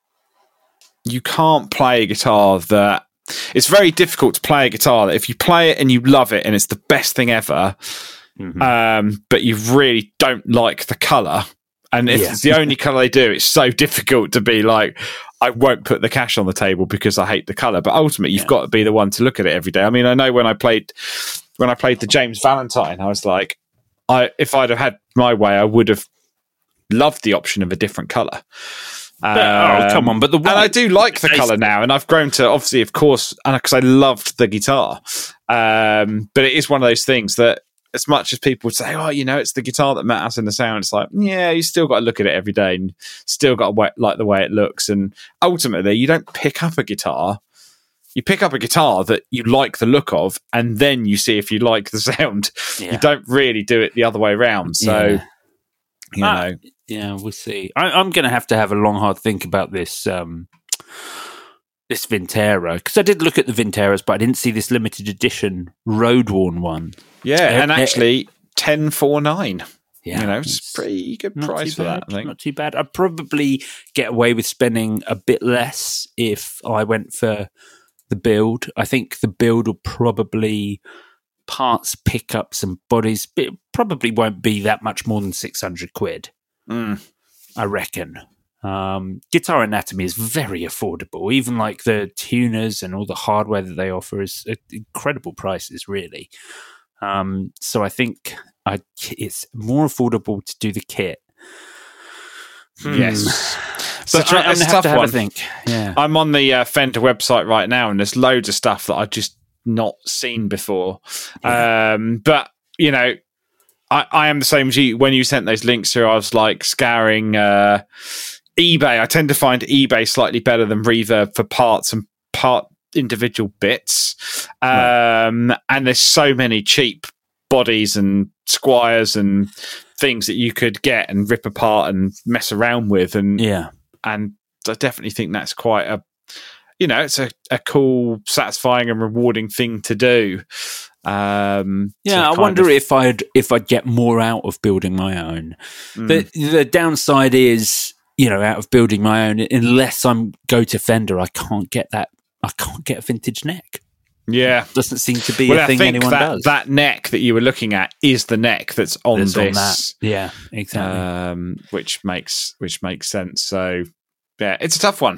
play a guitar that. It's very difficult to play a guitar that if you play it and you love it and it's the best thing ever, but you really don't like the colour. And if it's the only colour they do, it's so difficult to be like, I won't put the cash on the table because I hate the colour. But ultimately, you've got to be the one to look at it every day. I mean, I know when I played the James Valentine, I was like, if I'd have had my way, I would have loved the option of a different colour. Come on! But and I do like the colour now, and I've grown to obviously, of course, because I loved the guitar. But it is one of those things that, as much as people would say, "Oh, it's the guitar that matters in the sound," it's like, yeah, you still got to look at it every day, and still got to like the way it looks. And ultimately, you don't pick up a guitar. You pick up a guitar that you like the look of, and then you see if you like the sound. Yeah. You don't really do it the other way around. So, yeah, we'll see. I'm going to have a long, hard think about this this Vintera, because I did look at the Vinteras, but I didn't see this limited edition road-worn one. Yeah, and actually 1049. Yeah, it's a pretty good price for that, I think. Not too bad. I'd probably get away with spending a bit less if I went for the build. I think the build will probably parts, pickups and bodies, but it probably won't be that much more than 600 quid. I reckon. Guitar Anatomy is very affordable. Even like the tuners and all the hardware that they offer is incredible prices, really. So I think it's more affordable to do the kit. Yes. But I'm going to have a think. Yeah. I'm on the Fender website right now, and there's loads of stuff that I've just not seen before. Yeah. But, I am the same as you. When you sent those links through, I was like scouring eBay. I tend to find eBay slightly better than Reverb for parts and individual bits. And there's so many cheap bodies and Squires and things that you could get and rip apart and mess around with. And I definitely think that's quite it's a cool, satisfying and rewarding thing to do. I wonder if I'd get more out of building my own. The downside is, out of building my own, unless I'm go to Fender, I can't get a vintage neck. Yeah, doesn't seem to be a thing anyone does. That neck that you were looking at is the neck that's on this. On that. Yeah, exactly. Which makes sense. So yeah, it's a tough one.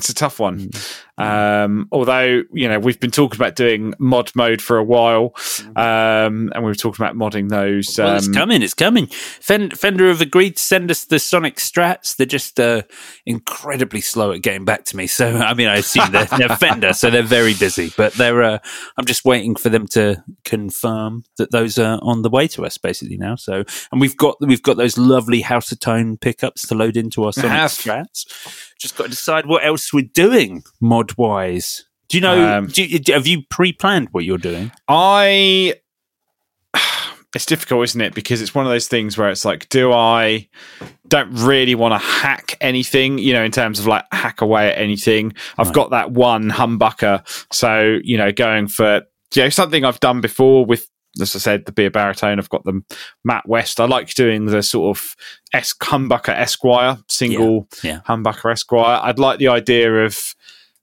Although, we've been talking about doing mod mode for a while, and we were talking about modding those. Well, it's coming. Fender have agreed to send us the Sonic Strats. They're just incredibly slow at getting back to me. So, I assume they're Fender, so they're very busy. But I'm just waiting for them to confirm that those are on the way to us, basically now. So, and we've got those lovely House of Tone pickups to load into our Sonic Strats. Just got to decide what else we're doing mod wise. Do you know? Have you pre-planned what you're doing? It's difficult, isn't it? Because it's one of those things where it's like, don't really want to hack anything, in terms of like hack away at anything. I've got that one humbucker, so going for something I've done before with, as I said, the Beer Baritone. I've got the Matt West. I like doing the sort of humbucker Esquire, single humbucker Esquire. I'd like the idea of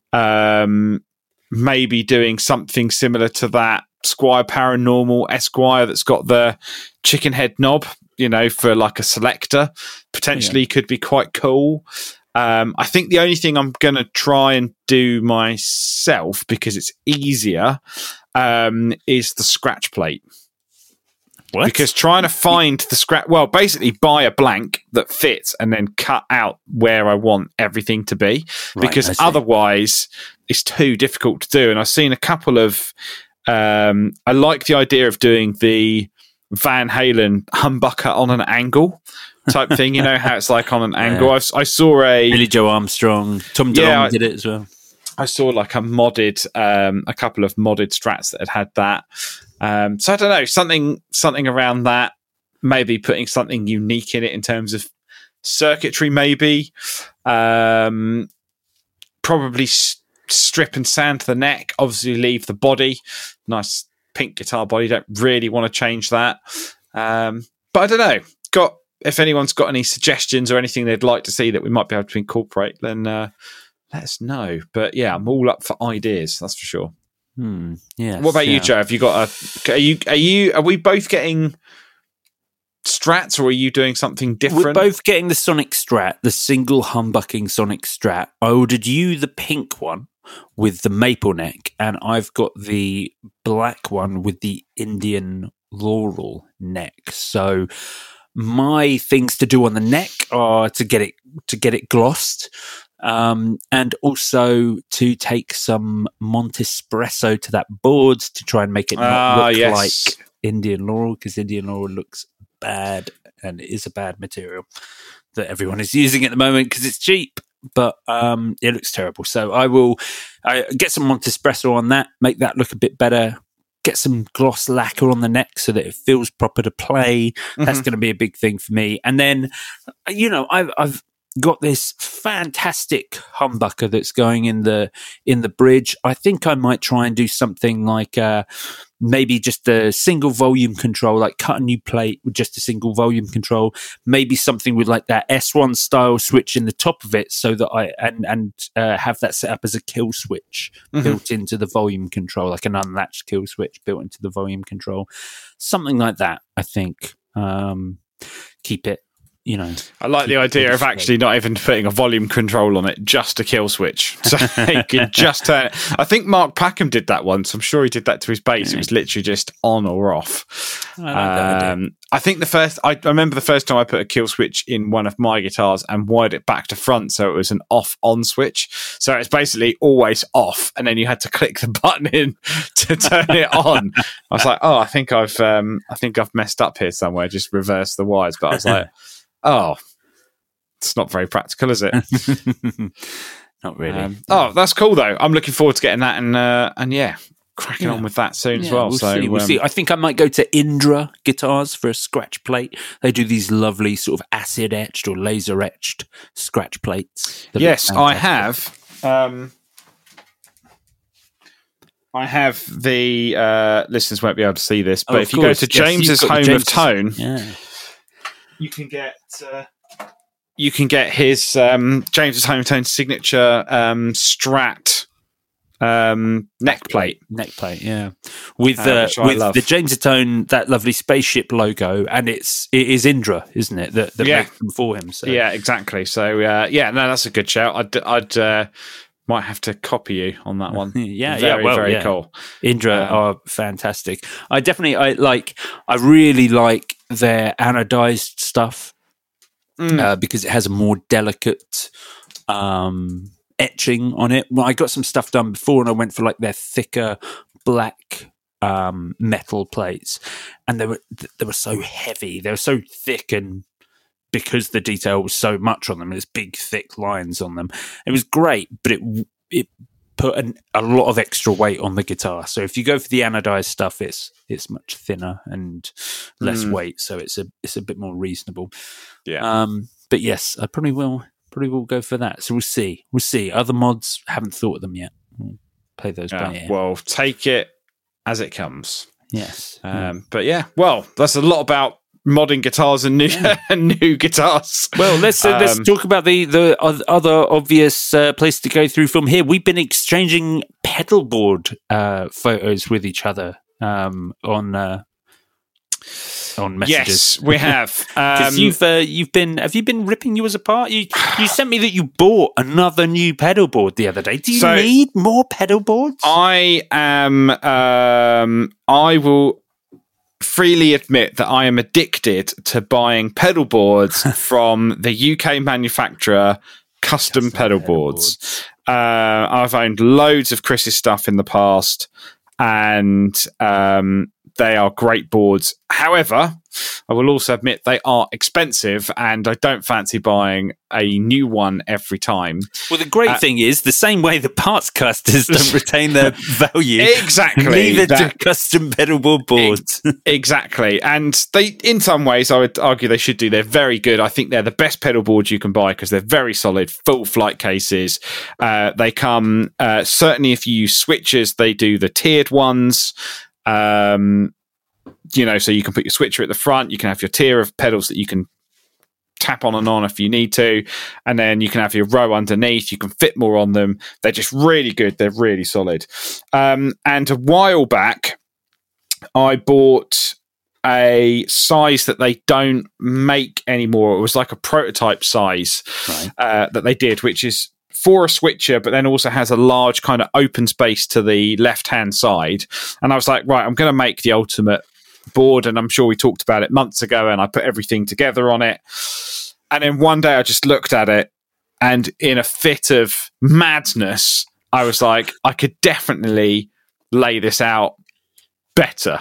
maybe doing something similar to that Squire Paranormal Esquire that's got the chicken head knob, for like a selector. Potentially could be quite cool. I think the only thing I'm going to try and do myself, because it's easier, is the scratch plate. What? Because trying to find the scratch, basically buy a blank that fits and then cut out where I want everything to be. Right, because otherwise it's too difficult to do. And I've seen a couple of, I like the idea of doing the Van Halen humbucker on an angle type thing. How it's like on an angle. I saw a Billy Joe Armstrong, Tom DeLonge did it as well. I saw like a couple of modded Strats that had that. So I don't know, something around that. Maybe putting something unique in it in terms of circuitry. Maybe probably strip and sand the neck. Obviously, leave the body. Nice pink guitar body. Don't really want to change that. But I don't know. If anyone's got any suggestions or anything they'd like to see that we might be able to incorporate, then let us know. But yeah, I'm all up for ideas. That's for sure. Yeah. What about you, Joe? Have you got are we both getting Strats, or are you doing something different? We're both getting the Sonic Strat, the single humbucking Sonic Strat. I ordered you the pink one with the maple neck, and I've got the black one with the Indian laurel neck. So my things to do on the neck are to get it glossed, and also to take some Montespresso to that board to try and make it not look like Indian laurel, because Indian laurel looks bad, and it is a bad material that everyone is using at the moment because it's cheap, but it looks terrible. So I get some Montespresso on that, make that look a bit better, get some gloss lacquer on the neck so that it feels proper to play. That's going to be a big thing for me. And then, I've got this fantastic humbucker that's going in the bridge. I think I might try and do something like maybe just a single volume control, like cut a new plate with just a single volume control. Maybe something with like that S1 style switch in the top of it, so that I have that set up as a kill switch built into the volume control, like an unlatched kill switch built into the volume control. Something like that, I think. Keep it. I like the idea of actually not even putting a volume control on it, just a kill switch. So you can just turn it. I think Mark Packham did that once. I'm sure he did that to his bass. Yeah. It was literally just on or off. I think I remember the first time I put a kill switch in one of my guitars and wired it back to front, so it was an off-on switch. So it's basically always off, and then you had to click the button in to turn it on. I was like, I think I've messed up here somewhere. Just reverse the wires. But I was like, it's not very practical, is it? Not really. That's cool though. I'm looking forward to getting that and cracking on with that soon as well. We'll see. I think I might go to Indra Guitars for a scratch plate. They do these lovely sort of acid etched or laser etched scratch plates. Yes, I have. I have the listeners won't be able to see this, but if you go to James's Home of Tone, you can get his James's Home Tone signature Strat neck plate, yeah, with the James Tone, that lovely spaceship logo, and it is Indra, isn't it? That makes them for him. So yeah, exactly. So that's a good shout. I'd might have to copy you on that one. Very cool. Indra are fantastic. I really like their anodized stuff because it has a more delicate etching on it. Well, I got some stuff done before, and I went for like their thicker black metal plates, and they were so heavy. They were so thick, and because the detail was so much on them, there's big thick lines on them. It was great, but it put a lot of extra weight on the guitar. So if you go for the anodized stuff, it's much thinner and less weight, so it's a bit more reasonable. Yeah. But yes, I probably will go for that. So we'll see. Other mods, haven't thought of them yet. We'll play those by ear. Well, take it as it comes. Yes. But yeah, well, that's a lot about modding guitars and new guitars. Well, let's talk about the other obvious place to go through from here. We've been exchanging pedalboard photos with each other on messages. Yes, we have. Because have you been ripping yours apart? You sent me that you bought another new pedalboard the other day. Do you need more pedalboards? I will freely admit that I am addicted to buying pedal boards from the UK manufacturer Custom Pedal Boards. I've owned loads of Chris's stuff in the past, and They are great boards. However, I will also admit they are expensive, and I don't fancy buying a new one every time. Well, the great thing is, the same way the parts casters don't retain their value, exactly, neither do custom pedalboard boards. Exactly, and they, in some ways, I would argue they should do. They're very good. I think they're the best pedal boards you can buy because they're very solid, full flight cases. They come certainly if you use switchers, they do the tiered ones. So you can put your switcher at the front, you can have your tier of pedals that you can tap on and on if you need to, and then you can have your row underneath, you can fit more on them. They're just really good, they're really solid. And a while back I bought a size that they don't make anymore. It was like a prototype size that they did, which is for a switcher, but then also has a large kind of open space to the left-hand side. And I was like, right, I'm going to make the ultimate board, and I'm sure we talked about it months ago, and I put everything together on it. And then one day I just looked at it, and in a fit of madness, I was like, I could definitely lay this out better.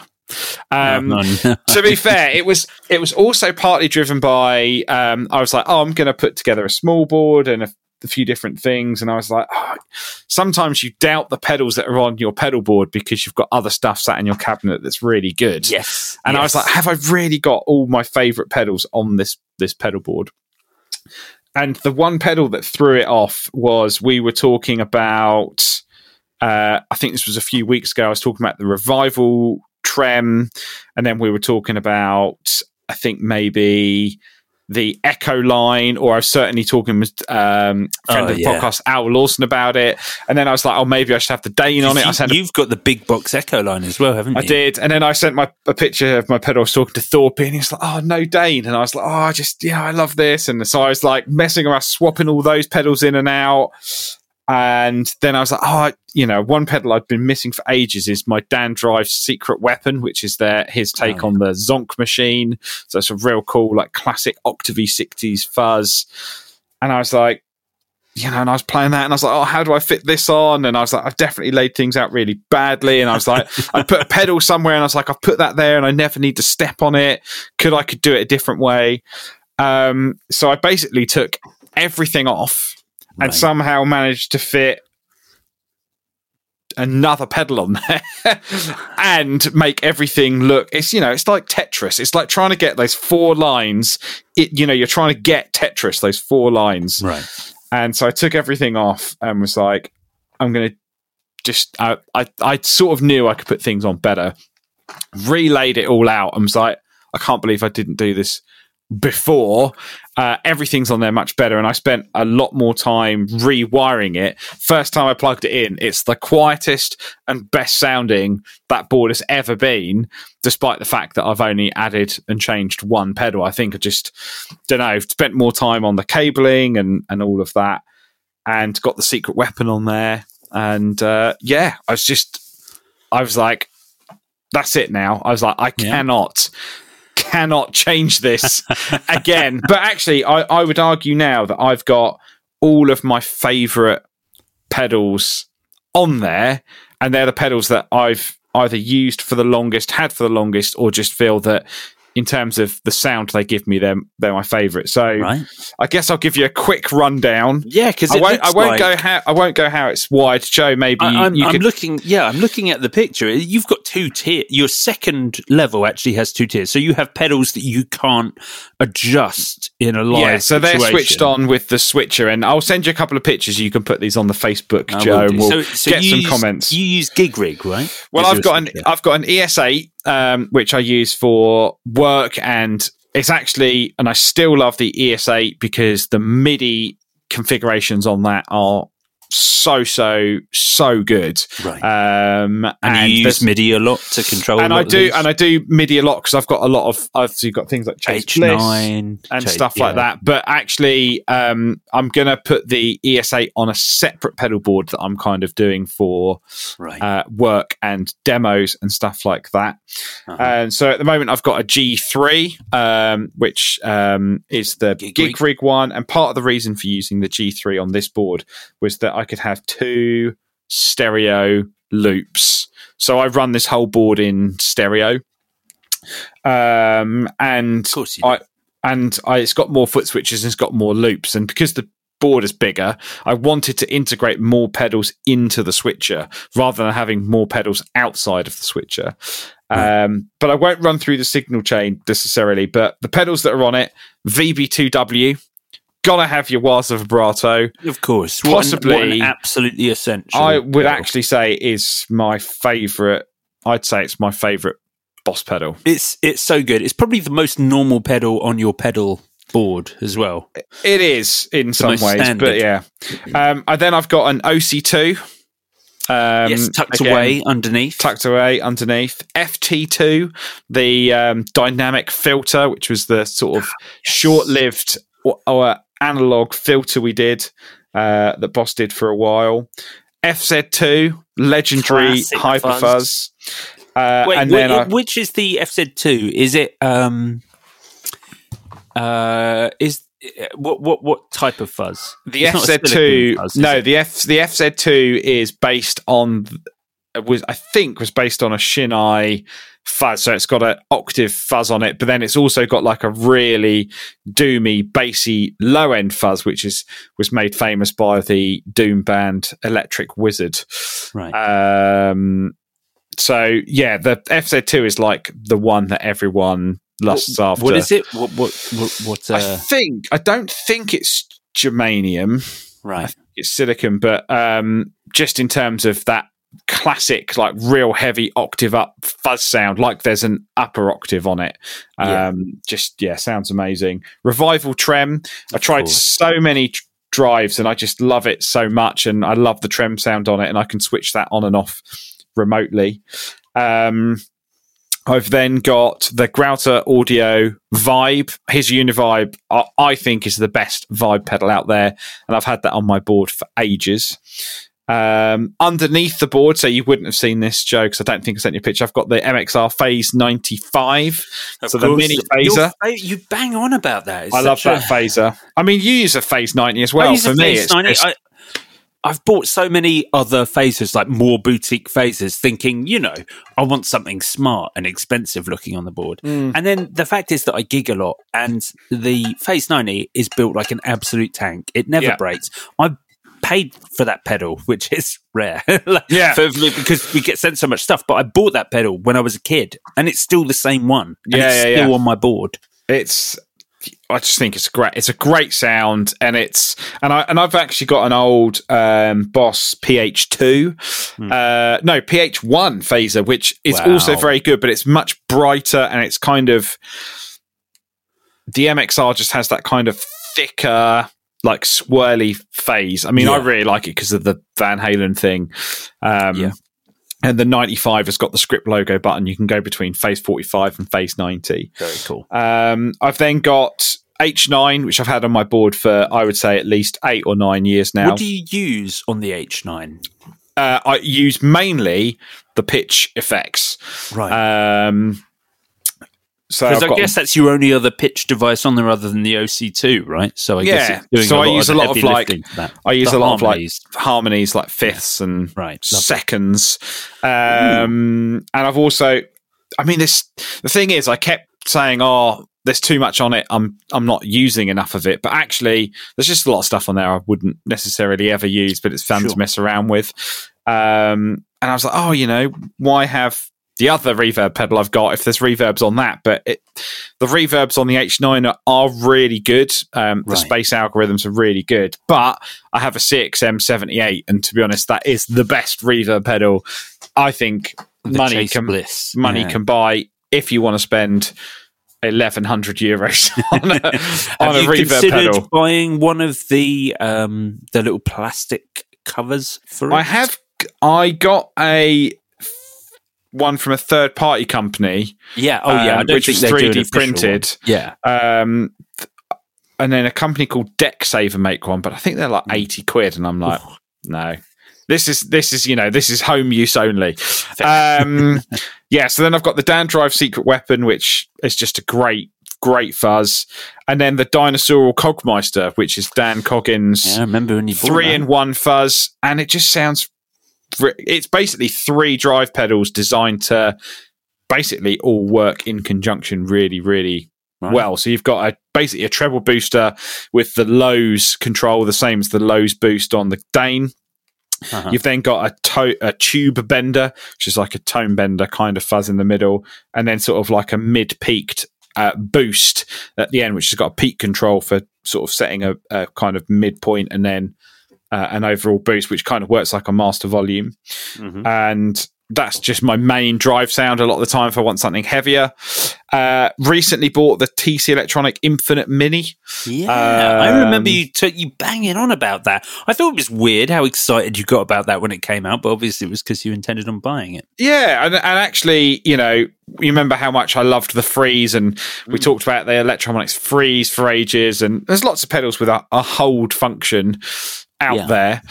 To be fair, it was also partly driven by I was like, I'm going to put together a small board and a few different things, and I was like, sometimes you doubt the pedals that are on your pedal board because you've got other stuff sat in your cabinet that's really good. Yes. And I was like, have I really got all my favorite pedals on this pedal board? And the one pedal that threw it off was, we were talking about I think this was a few weeks ago, I was talking about the Revival Trem, and then we were talking about, I think maybe the Echo line, or I was certainly talking with friend of the podcast, Al Lawson, about it. And then I was like, maybe I should have the Dane on it. You've got the big box Echo line as well, haven't you? I did. And then I sent a picture of my pedal. I was talking to Thorpe, and he was like, no Dane. And I was like, I love this. And so I was like messing around, swapping all those pedals in and out. And then I was like, one pedal I've been missing for ages is my Dan Drive's Secret Weapon, which is his take on the Zonk machine. So it's a real cool, like, classic Octavie 60s fuzz. And I was like, and I was playing that, and I was like, how do I fit this on? And I was like, I've definitely laid things out really badly. And I was like, I put a pedal somewhere, and I was like, I've put that there, and I never need to step on it. I could do it a different way. So I basically took everything off. Right. And somehow managed to fit another pedal on there and make everything look, it's like Tetris. It's like trying to get those 4 lines. You're trying to get Tetris, those 4 lines. Right. And so I took everything off and was like, I'm going to just, I sort of knew I could put things on better. Relayed it all out and was like, I can't believe I didn't do this before. Everything's on there much better, and I spent a lot more time rewiring it. First time I plugged it in, it's the quietest and best sounding that board has ever been, despite the fact that I've only added and changed one pedal. I think I just spent more time on the cabling and all of that, and got the Secret Weapon on there. And I was like, that's it now. I was like, I cannot change this again. But actually, I would argue now that I've got all of my favorite pedals on there, and they're the pedals that I've either used for the longest, had for the longest, or just feel that in terms of the sound they give me, they're my favorite. So I guess I'll give you a quick rundown. Yeah, because I won't go how it's wide. Joe, maybe I'm looking at the picture. You've got 2 tiers. Your second level actually has 2 tiers. So you have pedals that you can't adjust in a live so they're switched on with the switcher, and I'll send you a couple of pictures. You can put these on the Facebook, Joe, and we'll get some comments. You use Gig Rig, right? Well, I've got an ES8, which I use for work, and it's actually, and I still love the ES8 because the MIDI configurations on that are so good. Right. And you use MIDI a lot to control. And I do MIDI a lot because I've got a lot of. I've got things like Chase H9 and stuff like that. But actually, I'm going to put the ES8 on a separate pedal board that I'm kind of doing for work and demos and stuff like that. And so at the moment, I've got a G3, which is the Gig Rig one. And part of the reason for using the G3 on this board was that I could have 2 stereo loops. So I run this whole board in stereo. And of course you do. It's got more foot switches and it's got more loops. And because the board is bigger, I wanted to integrate more pedals into the switcher rather than having more pedals outside of the switcher. But I won't run through the signal chain necessarily, but the pedals that are on it, VB2W, gotta have your Waza vibrato. Of course. Possibly. What an absolutely essential. I would actually say is my favourite. I'd say it's my favourite Boss pedal. It's so good. It's probably the most normal pedal on your pedal board as well. It is in some ways, standard. But yeah. Then I've got an OC2. Yes, tucked away underneath. FT2, the dynamic filter, which was the sort of short-lived analog filter we did that Boss did for a while. FZ2, legendary Hyperfuzz. Which is the FZ2? Is it what type of fuzz? The FZ2 fuzz, no, the FZ2 is based on was based on a Shinai fuzz, so it's got an octave fuzz on it, but then it's also got like a really doomy, bassy low end fuzz, which was made famous by the doom band Electric Wizard. Right. So yeah, the FZ2 is like the one that everyone lusts after. What is it? What? I don't think it's germanium. Right. I think it's silicon, but just in terms of that classic, like real heavy octave up fuzz sound, like there's an upper octave on it. Sounds amazing. Revival Trem. I tried so many drives and I just love it so much, and I love the Trem sound on it, and I can switch that on and off remotely. I've then got the Grauter Audio Vibe. His Univibe, I think, is the best vibe pedal out there, and I've had that on my board for ages. Underneath the board, so you wouldn't have seen this, Joe, because I don't think I sent you a picture. I've got the MXR Phase 95, the mini phaser. You bang on about that. I love that phaser. I mean, you use a Phase 90 as well. For me, I've bought so many other phasers, like more boutique phasers, thinking, I want something smart and expensive looking on the board. And then the fact is that I gig a lot, and the Phase 90 is built like an absolute tank. It never breaks. I paid for that pedal, which is rare. Because we get sent so much stuff. But I bought that pedal when I was a kid, and it's still the same one. And it's still on my board. I just think it's great. It's a great sound, and I've actually got an old Boss PH2, PH1 phaser, which is also very good, but it's much brighter, and it's kind of the MXR just has that kind of thicker, like swirly phase. I mean, I really like it because of the Van Halen thing. And the 95 has got the script logo button. You can go between Phase 45 and Phase 90. Very cool. I've then got H9, which I've had on my board for, I would say, at least 8 or 9 years now. What do you use on the H9? I use mainly the pitch effects. Right. Because I guess that's your only other pitch device on there other than the OC2, right? So I guess it's doing I use a lot of harmonies, like fifths and seconds. And I've also, the thing is, I kept saying, there's too much on it. I'm not using enough of it. But actually, there's just a lot of stuff on there I wouldn't necessarily ever use, but it's fun to mess around with. And I was like, why have the other reverb pedal I've got if there's reverbs on that? But the reverbs on the H9 are really good. The space algorithms are really good. But I have a CXM78, and to be honest, that is the best reverb pedal I think money can buy if you want to spend 1,100 euros on a reverb pedal. Buying one of the little plastic covers for it? I got one from a third-party company. I don't which think was they're 3D printed. Yeah. And then a company called DeckSaver make one, but I think they're like 80 quid, and I'm like, no. This is home use only. So then I've got the Dan Drive Secret Weapon, which is just a great fuzz. And then the Dinosaurial Cogmeister, which is Dan Coggin's 3-in-1 fuzz, and it just sounds it's basically 3 drive pedals designed to basically all work in conjunction really, really well. So you've got basically a treble booster with the lows control the same as the lows boost on the Dane. You've then got a tube bender, which is like a tone bender kind of fuzz in the middle, and then sort of like a mid-peaked boost at the end, which has got a peak control for sort of setting a kind of midpoint, and then an overall boost, which kind of works like a master volume. And that's just my main drive sound a lot of the time if I want something heavier. Recently bought the TC Electronic Infinite Mini. Yeah, I remember you banging on about that. I thought it was weird how excited you got about that when it came out, but obviously it was because you intended on buying it. Yeah, and actually, you remember how much I loved the Freeze, and we talked about the Electronics Freeze for ages, and there's lots of pedals with a hold function out there.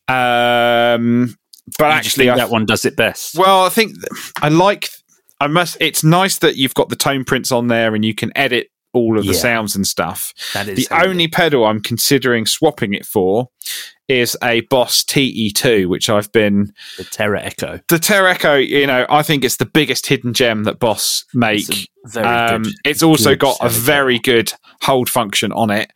But actually, that one does it best. Well, I think it's nice that you've got the tone prints on there and you can edit all of the sounds and stuff. That is the only pedal I'm considering swapping it for is a Boss TE2, which I've been... The Terra Echo. The Terra Echo, I think it's the biggest hidden gem that Boss make. It's also got a very good hold function on it.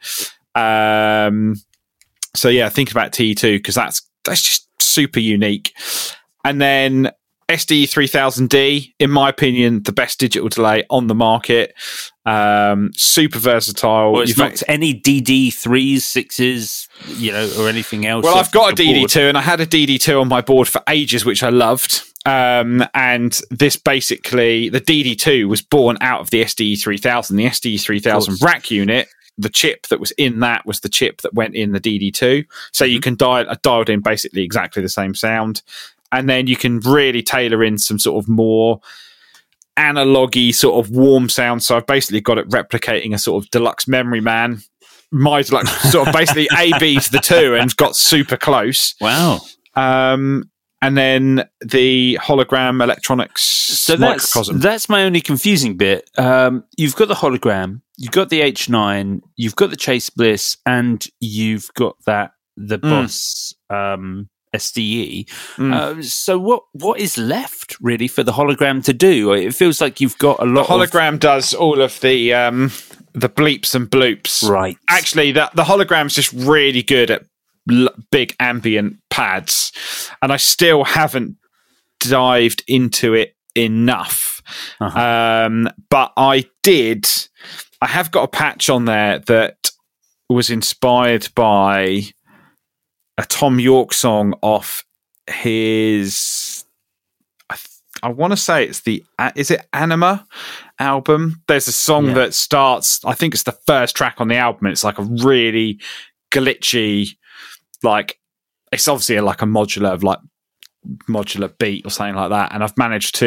So yeah, think about TE2 because that's just super unique. And then SD3000D, in my opinion, the best digital delay on the market. Super versatile. Well, it's not any DD3s, 6s, or anything else. Well, I've got a DD2 and I had a DD2 on my board for ages, which I loved. And this basically, the DD2 was born out of the SD3000. The SD3000 rack unit, the chip that was in that was the chip that went in the DD2. So you can dialed in basically exactly the same sound. And then you can really tailor in some sort of more analogy sort of warm sound. So I've basically got it replicating a sort of Deluxe Memory Man. My Deluxe sort of basically AB to the 2 and got super close. Wow. And then the hologram electronics microcosm. That's my only confusing bit. You've got the hologram, you've got the H9, you've got the Chase Bliss, and you've got the Boss SDE. So what is left really for the hologram to do? It feels like you've got a lot. The hologram does all of the bleeps and bloops. Right. Actually, the hologram's just really good at big ambient pads, and I still haven't dived into it enough. But I have got a patch on there that was inspired by a Tom York song off his, I want to say it's is it Anima album? There's a song that starts, I think it's the first track on the album. It's like a really glitchy, it's obviously like a modular beat or something like that. And I've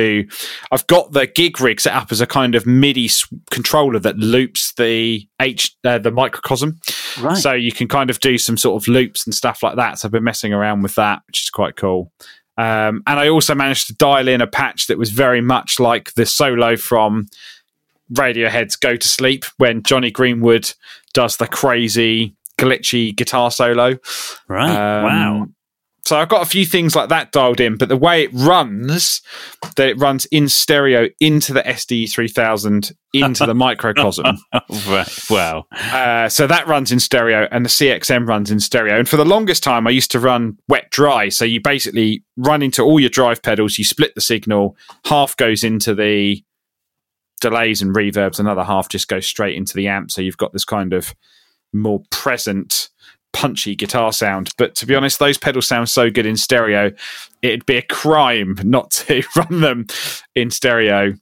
got the gig rig set up as a kind of MIDI controller that loops the microcosm. Right. So you can kind of do some sort of loops and stuff like that. So I've been messing around with that, which is quite cool. And I also managed to dial in a patch that was very much like the solo from Radiohead's Go to Sleep when Johnny Greenwood does the crazy glitchy guitar solo. Right. Wow. So I've got a few things like that dialed in, but the way it runs in stereo into the SD3000 into the microcosm. Right. Wow. So that runs in stereo and the CXM runs in stereo. And for the longest time, I used to run wet dry. So you basically run into all your drive pedals, you split the signal, half goes into the delays and reverbs, another half just goes straight into the amp. So you've got this kind of more present punchy guitar sound. But to be honest, those pedals sound so good in stereo, it'd be a crime not to run them in stereo.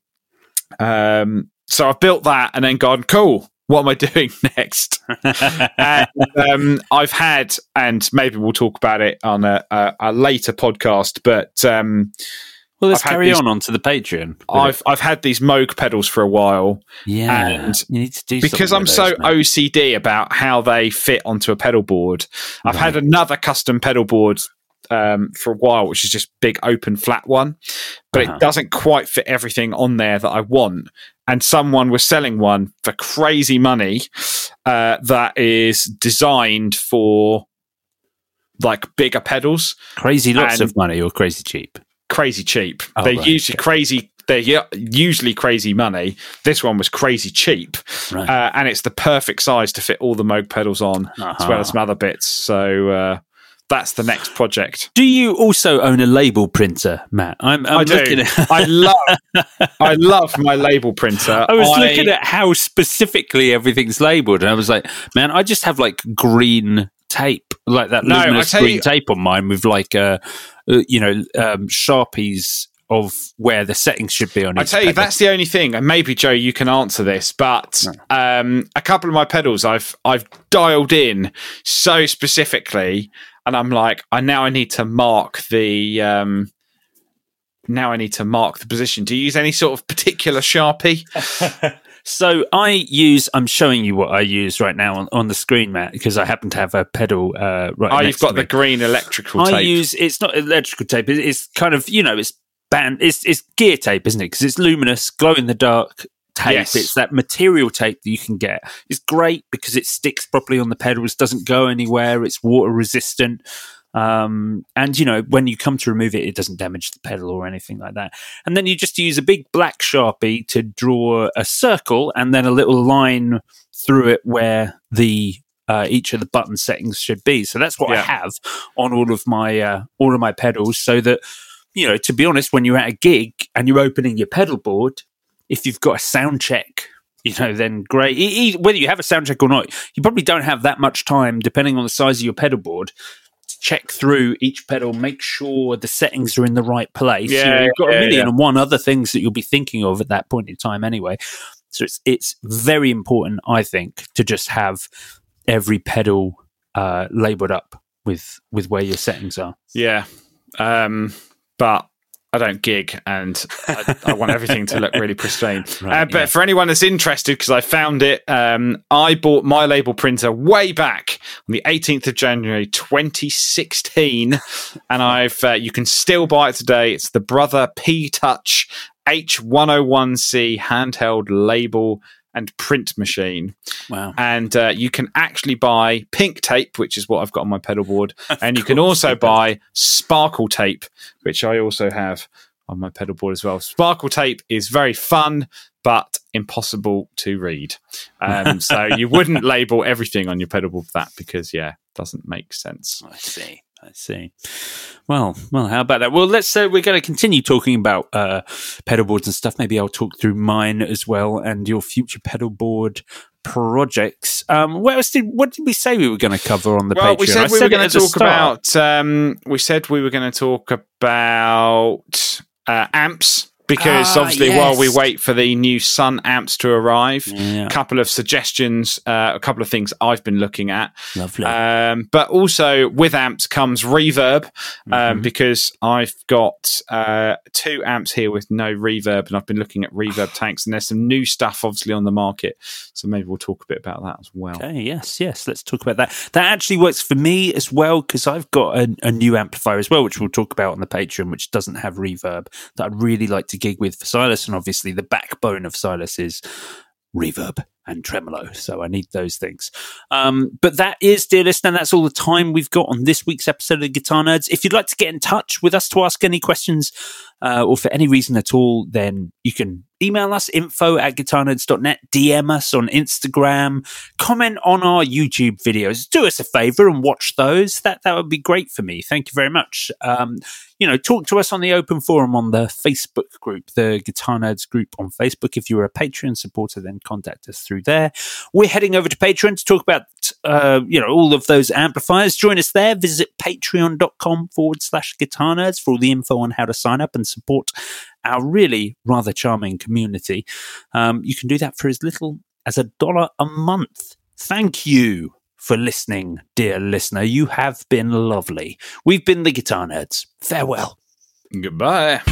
So I've built that and then gone, cool, what am I doing next? And I've had, and maybe we'll talk about it on a later podcast, but well, let's carry on onto the Patreon. I've had these Moog pedals for a while. Yeah, and you need to do because I'm so OCD about how they fit onto a pedal board. I've had another custom pedal board for a while, which is just big open flat one, but it doesn't quite fit everything on there that I want. And someone was selling one for crazy money that is designed for like bigger pedals. Crazy lots of money or crazy cheap? Crazy cheap. They're usually crazy. They're usually crazy money. This one was crazy cheap, and it's the perfect size to fit all the Moog pedals on, as well as some other bits. So that's the next project. Do you also own a label printer, Matt? I do. Looking at I love my label printer. I was looking at how specifically everything's labeled, and I was like, man, I just have like green tape, like that luminous green tape on mine with like Sharpies of where the settings should be on each pedal. That's the only thing, and maybe Joe, you can answer this, but a couple of my pedals I've dialed in so specifically, and I'm like, I need to mark the position. Do you use any sort of particular Sharpie? So I'm showing you what I use right now on the screen, Matt, because I happen to have a pedal right next to me. You've got the green electrical tape. It's not electrical tape, it's kind of, it's band, it's gear tape, isn't it? Because it's luminous, glow in the dark tape. Yes. It's that material tape that you can get. It's great because it sticks properly on the pedals, doesn't go anywhere, it's water resistant. And when you come to remove it, it doesn't damage the pedal or anything like that. And then you just use a big black Sharpie to draw a circle and then a little line through it where the each of the button settings should be. So that's what I have on all of my pedals, so that, to be honest, when you're at a gig and you're opening your pedal board, if you've got a sound check, then great. Whether you have a sound check or not, you probably don't have that much time, depending on the size of your pedal board, to check through each pedal, make sure the settings are in the right place. You've got a million and one other things that you'll be thinking of at that point in time anyway. So it's very important, I think, to just have every pedal labeled up with where your settings are. Yeah. But I don't gig, and I want everything to look really pristine. But for anyone that's interested, because I found it, I bought my label printer way back on the 18th of January 2016, and you can still buy it today. It's the Brother P-Touch H101C handheld label and print machine. Wow. And you can actually buy pink tape, which is what I've got on my pedal board. And you can also buy sparkle tape, which I also have on my pedal board as well. Sparkle tape is very fun, but impossible to read. So you wouldn't label everything on your pedal board with that, because, doesn't make sense. I see. Well, how about that? Well, let's say we're going to continue talking about pedal boards and stuff. Maybe I'll talk through mine as well and your future pedal board projects. What did we say we were going to cover on the Patreon? We said we were going to talk about. We said we were going to talk about amps. Because obviously, while we wait for the new Sun amps to arrive, a couple of suggestions, a couple of things I've been looking at. Lovely. But also with amps comes reverb, because I've got 2 amps here with no reverb, and I've been looking at reverb tanks, and there's some new stuff obviously on the market. So maybe we'll talk a bit about that as well. Okay, yes, let's talk about that. That actually works for me as well, because I've got a new amplifier as well, which we'll talk about on the Patreon, which doesn't have reverb, that I'd really like to gig with for Silas, and obviously the backbone of Silas is reverb and tremolo, so I need those things. But that is, dear listener, that's all the time we've got on this week's episode of the Guitar Nerds. If you'd like to get in touch with us to ask any questions, or for any reason at all, then you can email us, info@guitarnerds.net, DM us on Instagram, comment on our YouTube videos. Do us a favor and watch those. That would be great for me. Thank you very much. Talk to us on the open forum on the Facebook group, the Guitar Nerds group on Facebook. If you're a Patreon supporter, then contact us through there. We're heading over to Patreon to talk about, all of those amplifiers. Join us there. Visit patreon.com/Guitar Nerds for all the info on how to sign up and support our really rather charming community. You can do that for as little as $1 a month. Thank you for listening, dear listener. You have been lovely. We've been the Guitar Nerds. Farewell. Goodbye.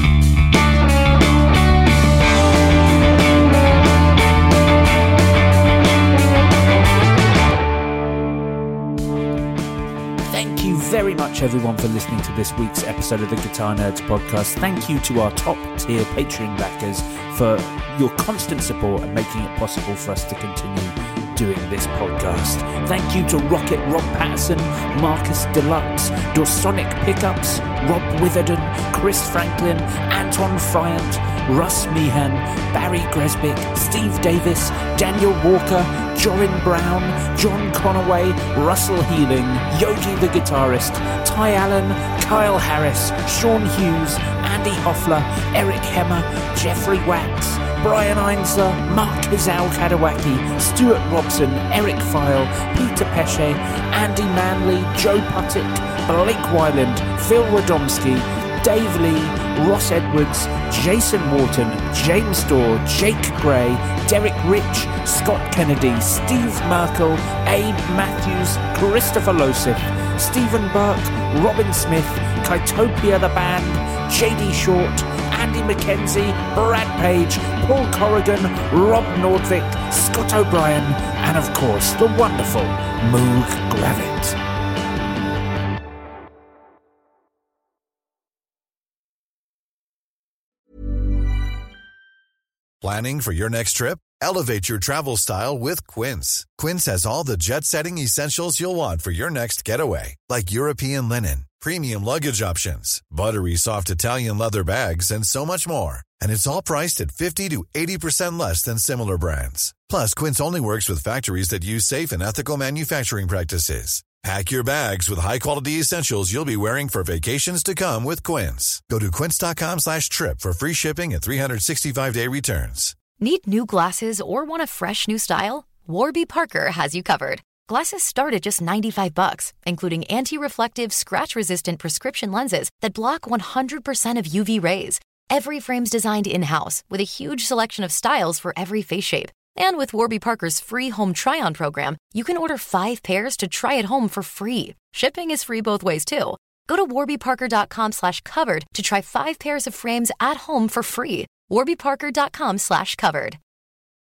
Thank you very much, everyone, for listening to this week's episode of the Guitar Nerds podcast. Thank you to our top-tier Patreon backers for your constant support and making it possible for us to continue doing this podcast. Thank you to Rocket Rob Patterson, Marcus Deluxe, Dorsonic Pickups, Rob Witherden, Chris Franklin, Anton Friant, Russ Meehan, Barry Gresbick, Steve Davis, Daniel Walker, Jorin Brown, John Conaway, Russell Healing, Yogi the guitarist, Ty Allen, Kyle Harris, Sean Hughes, Andy Hoffler, Eric Hemmer, Jeffrey Wax, Brian Einsler, Mark Hizal Kadawaki, Stuart Robson, Eric File, Peter Pesce, Andy Manley, Joe Puttick, Blake Wyland, Phil Radomski, Dave Lee, Ross Edwards, Jason Wharton, James Dorr, Jake Gray, Derek Rich, Scott Kennedy, Steve Merkel, Abe Matthews, Christopher Losif, Stephen Burke, Robin Smith, Kytopia the Band, JD Short, Andy McKenzie, Brad Page, Paul Corrigan, Rob Nordvik, Scott O'Brien, and of course the wonderful Moog Gravit. Planning for your next trip? Elevate your travel style with Quince. Quince has all the jet-setting essentials you'll want for your next getaway, like European linen, premium luggage options, buttery soft Italian leather bags, and so much more. And it's all priced at 50 to 80% less than similar brands. Plus, Quince only works with factories that use safe and ethical manufacturing practices. Pack your bags with high-quality essentials you'll be wearing for vacations to come with Quince. Go to quince.com/trip for free shipping and 365-day returns. Need new glasses or want a fresh new style? Warby Parker has you covered. Glasses start at just $95, including anti-reflective, scratch-resistant prescription lenses that block 100% of UV rays. Every frame's designed in-house with a huge selection of styles for every face shape. And with Warby Parker's free home try-on program, you can order 5 pairs to try at home for free. Shipping is free both ways, too. Go to warbyparker.com/covered to try 5 pairs of frames at home for free. warbyparker.com/covered.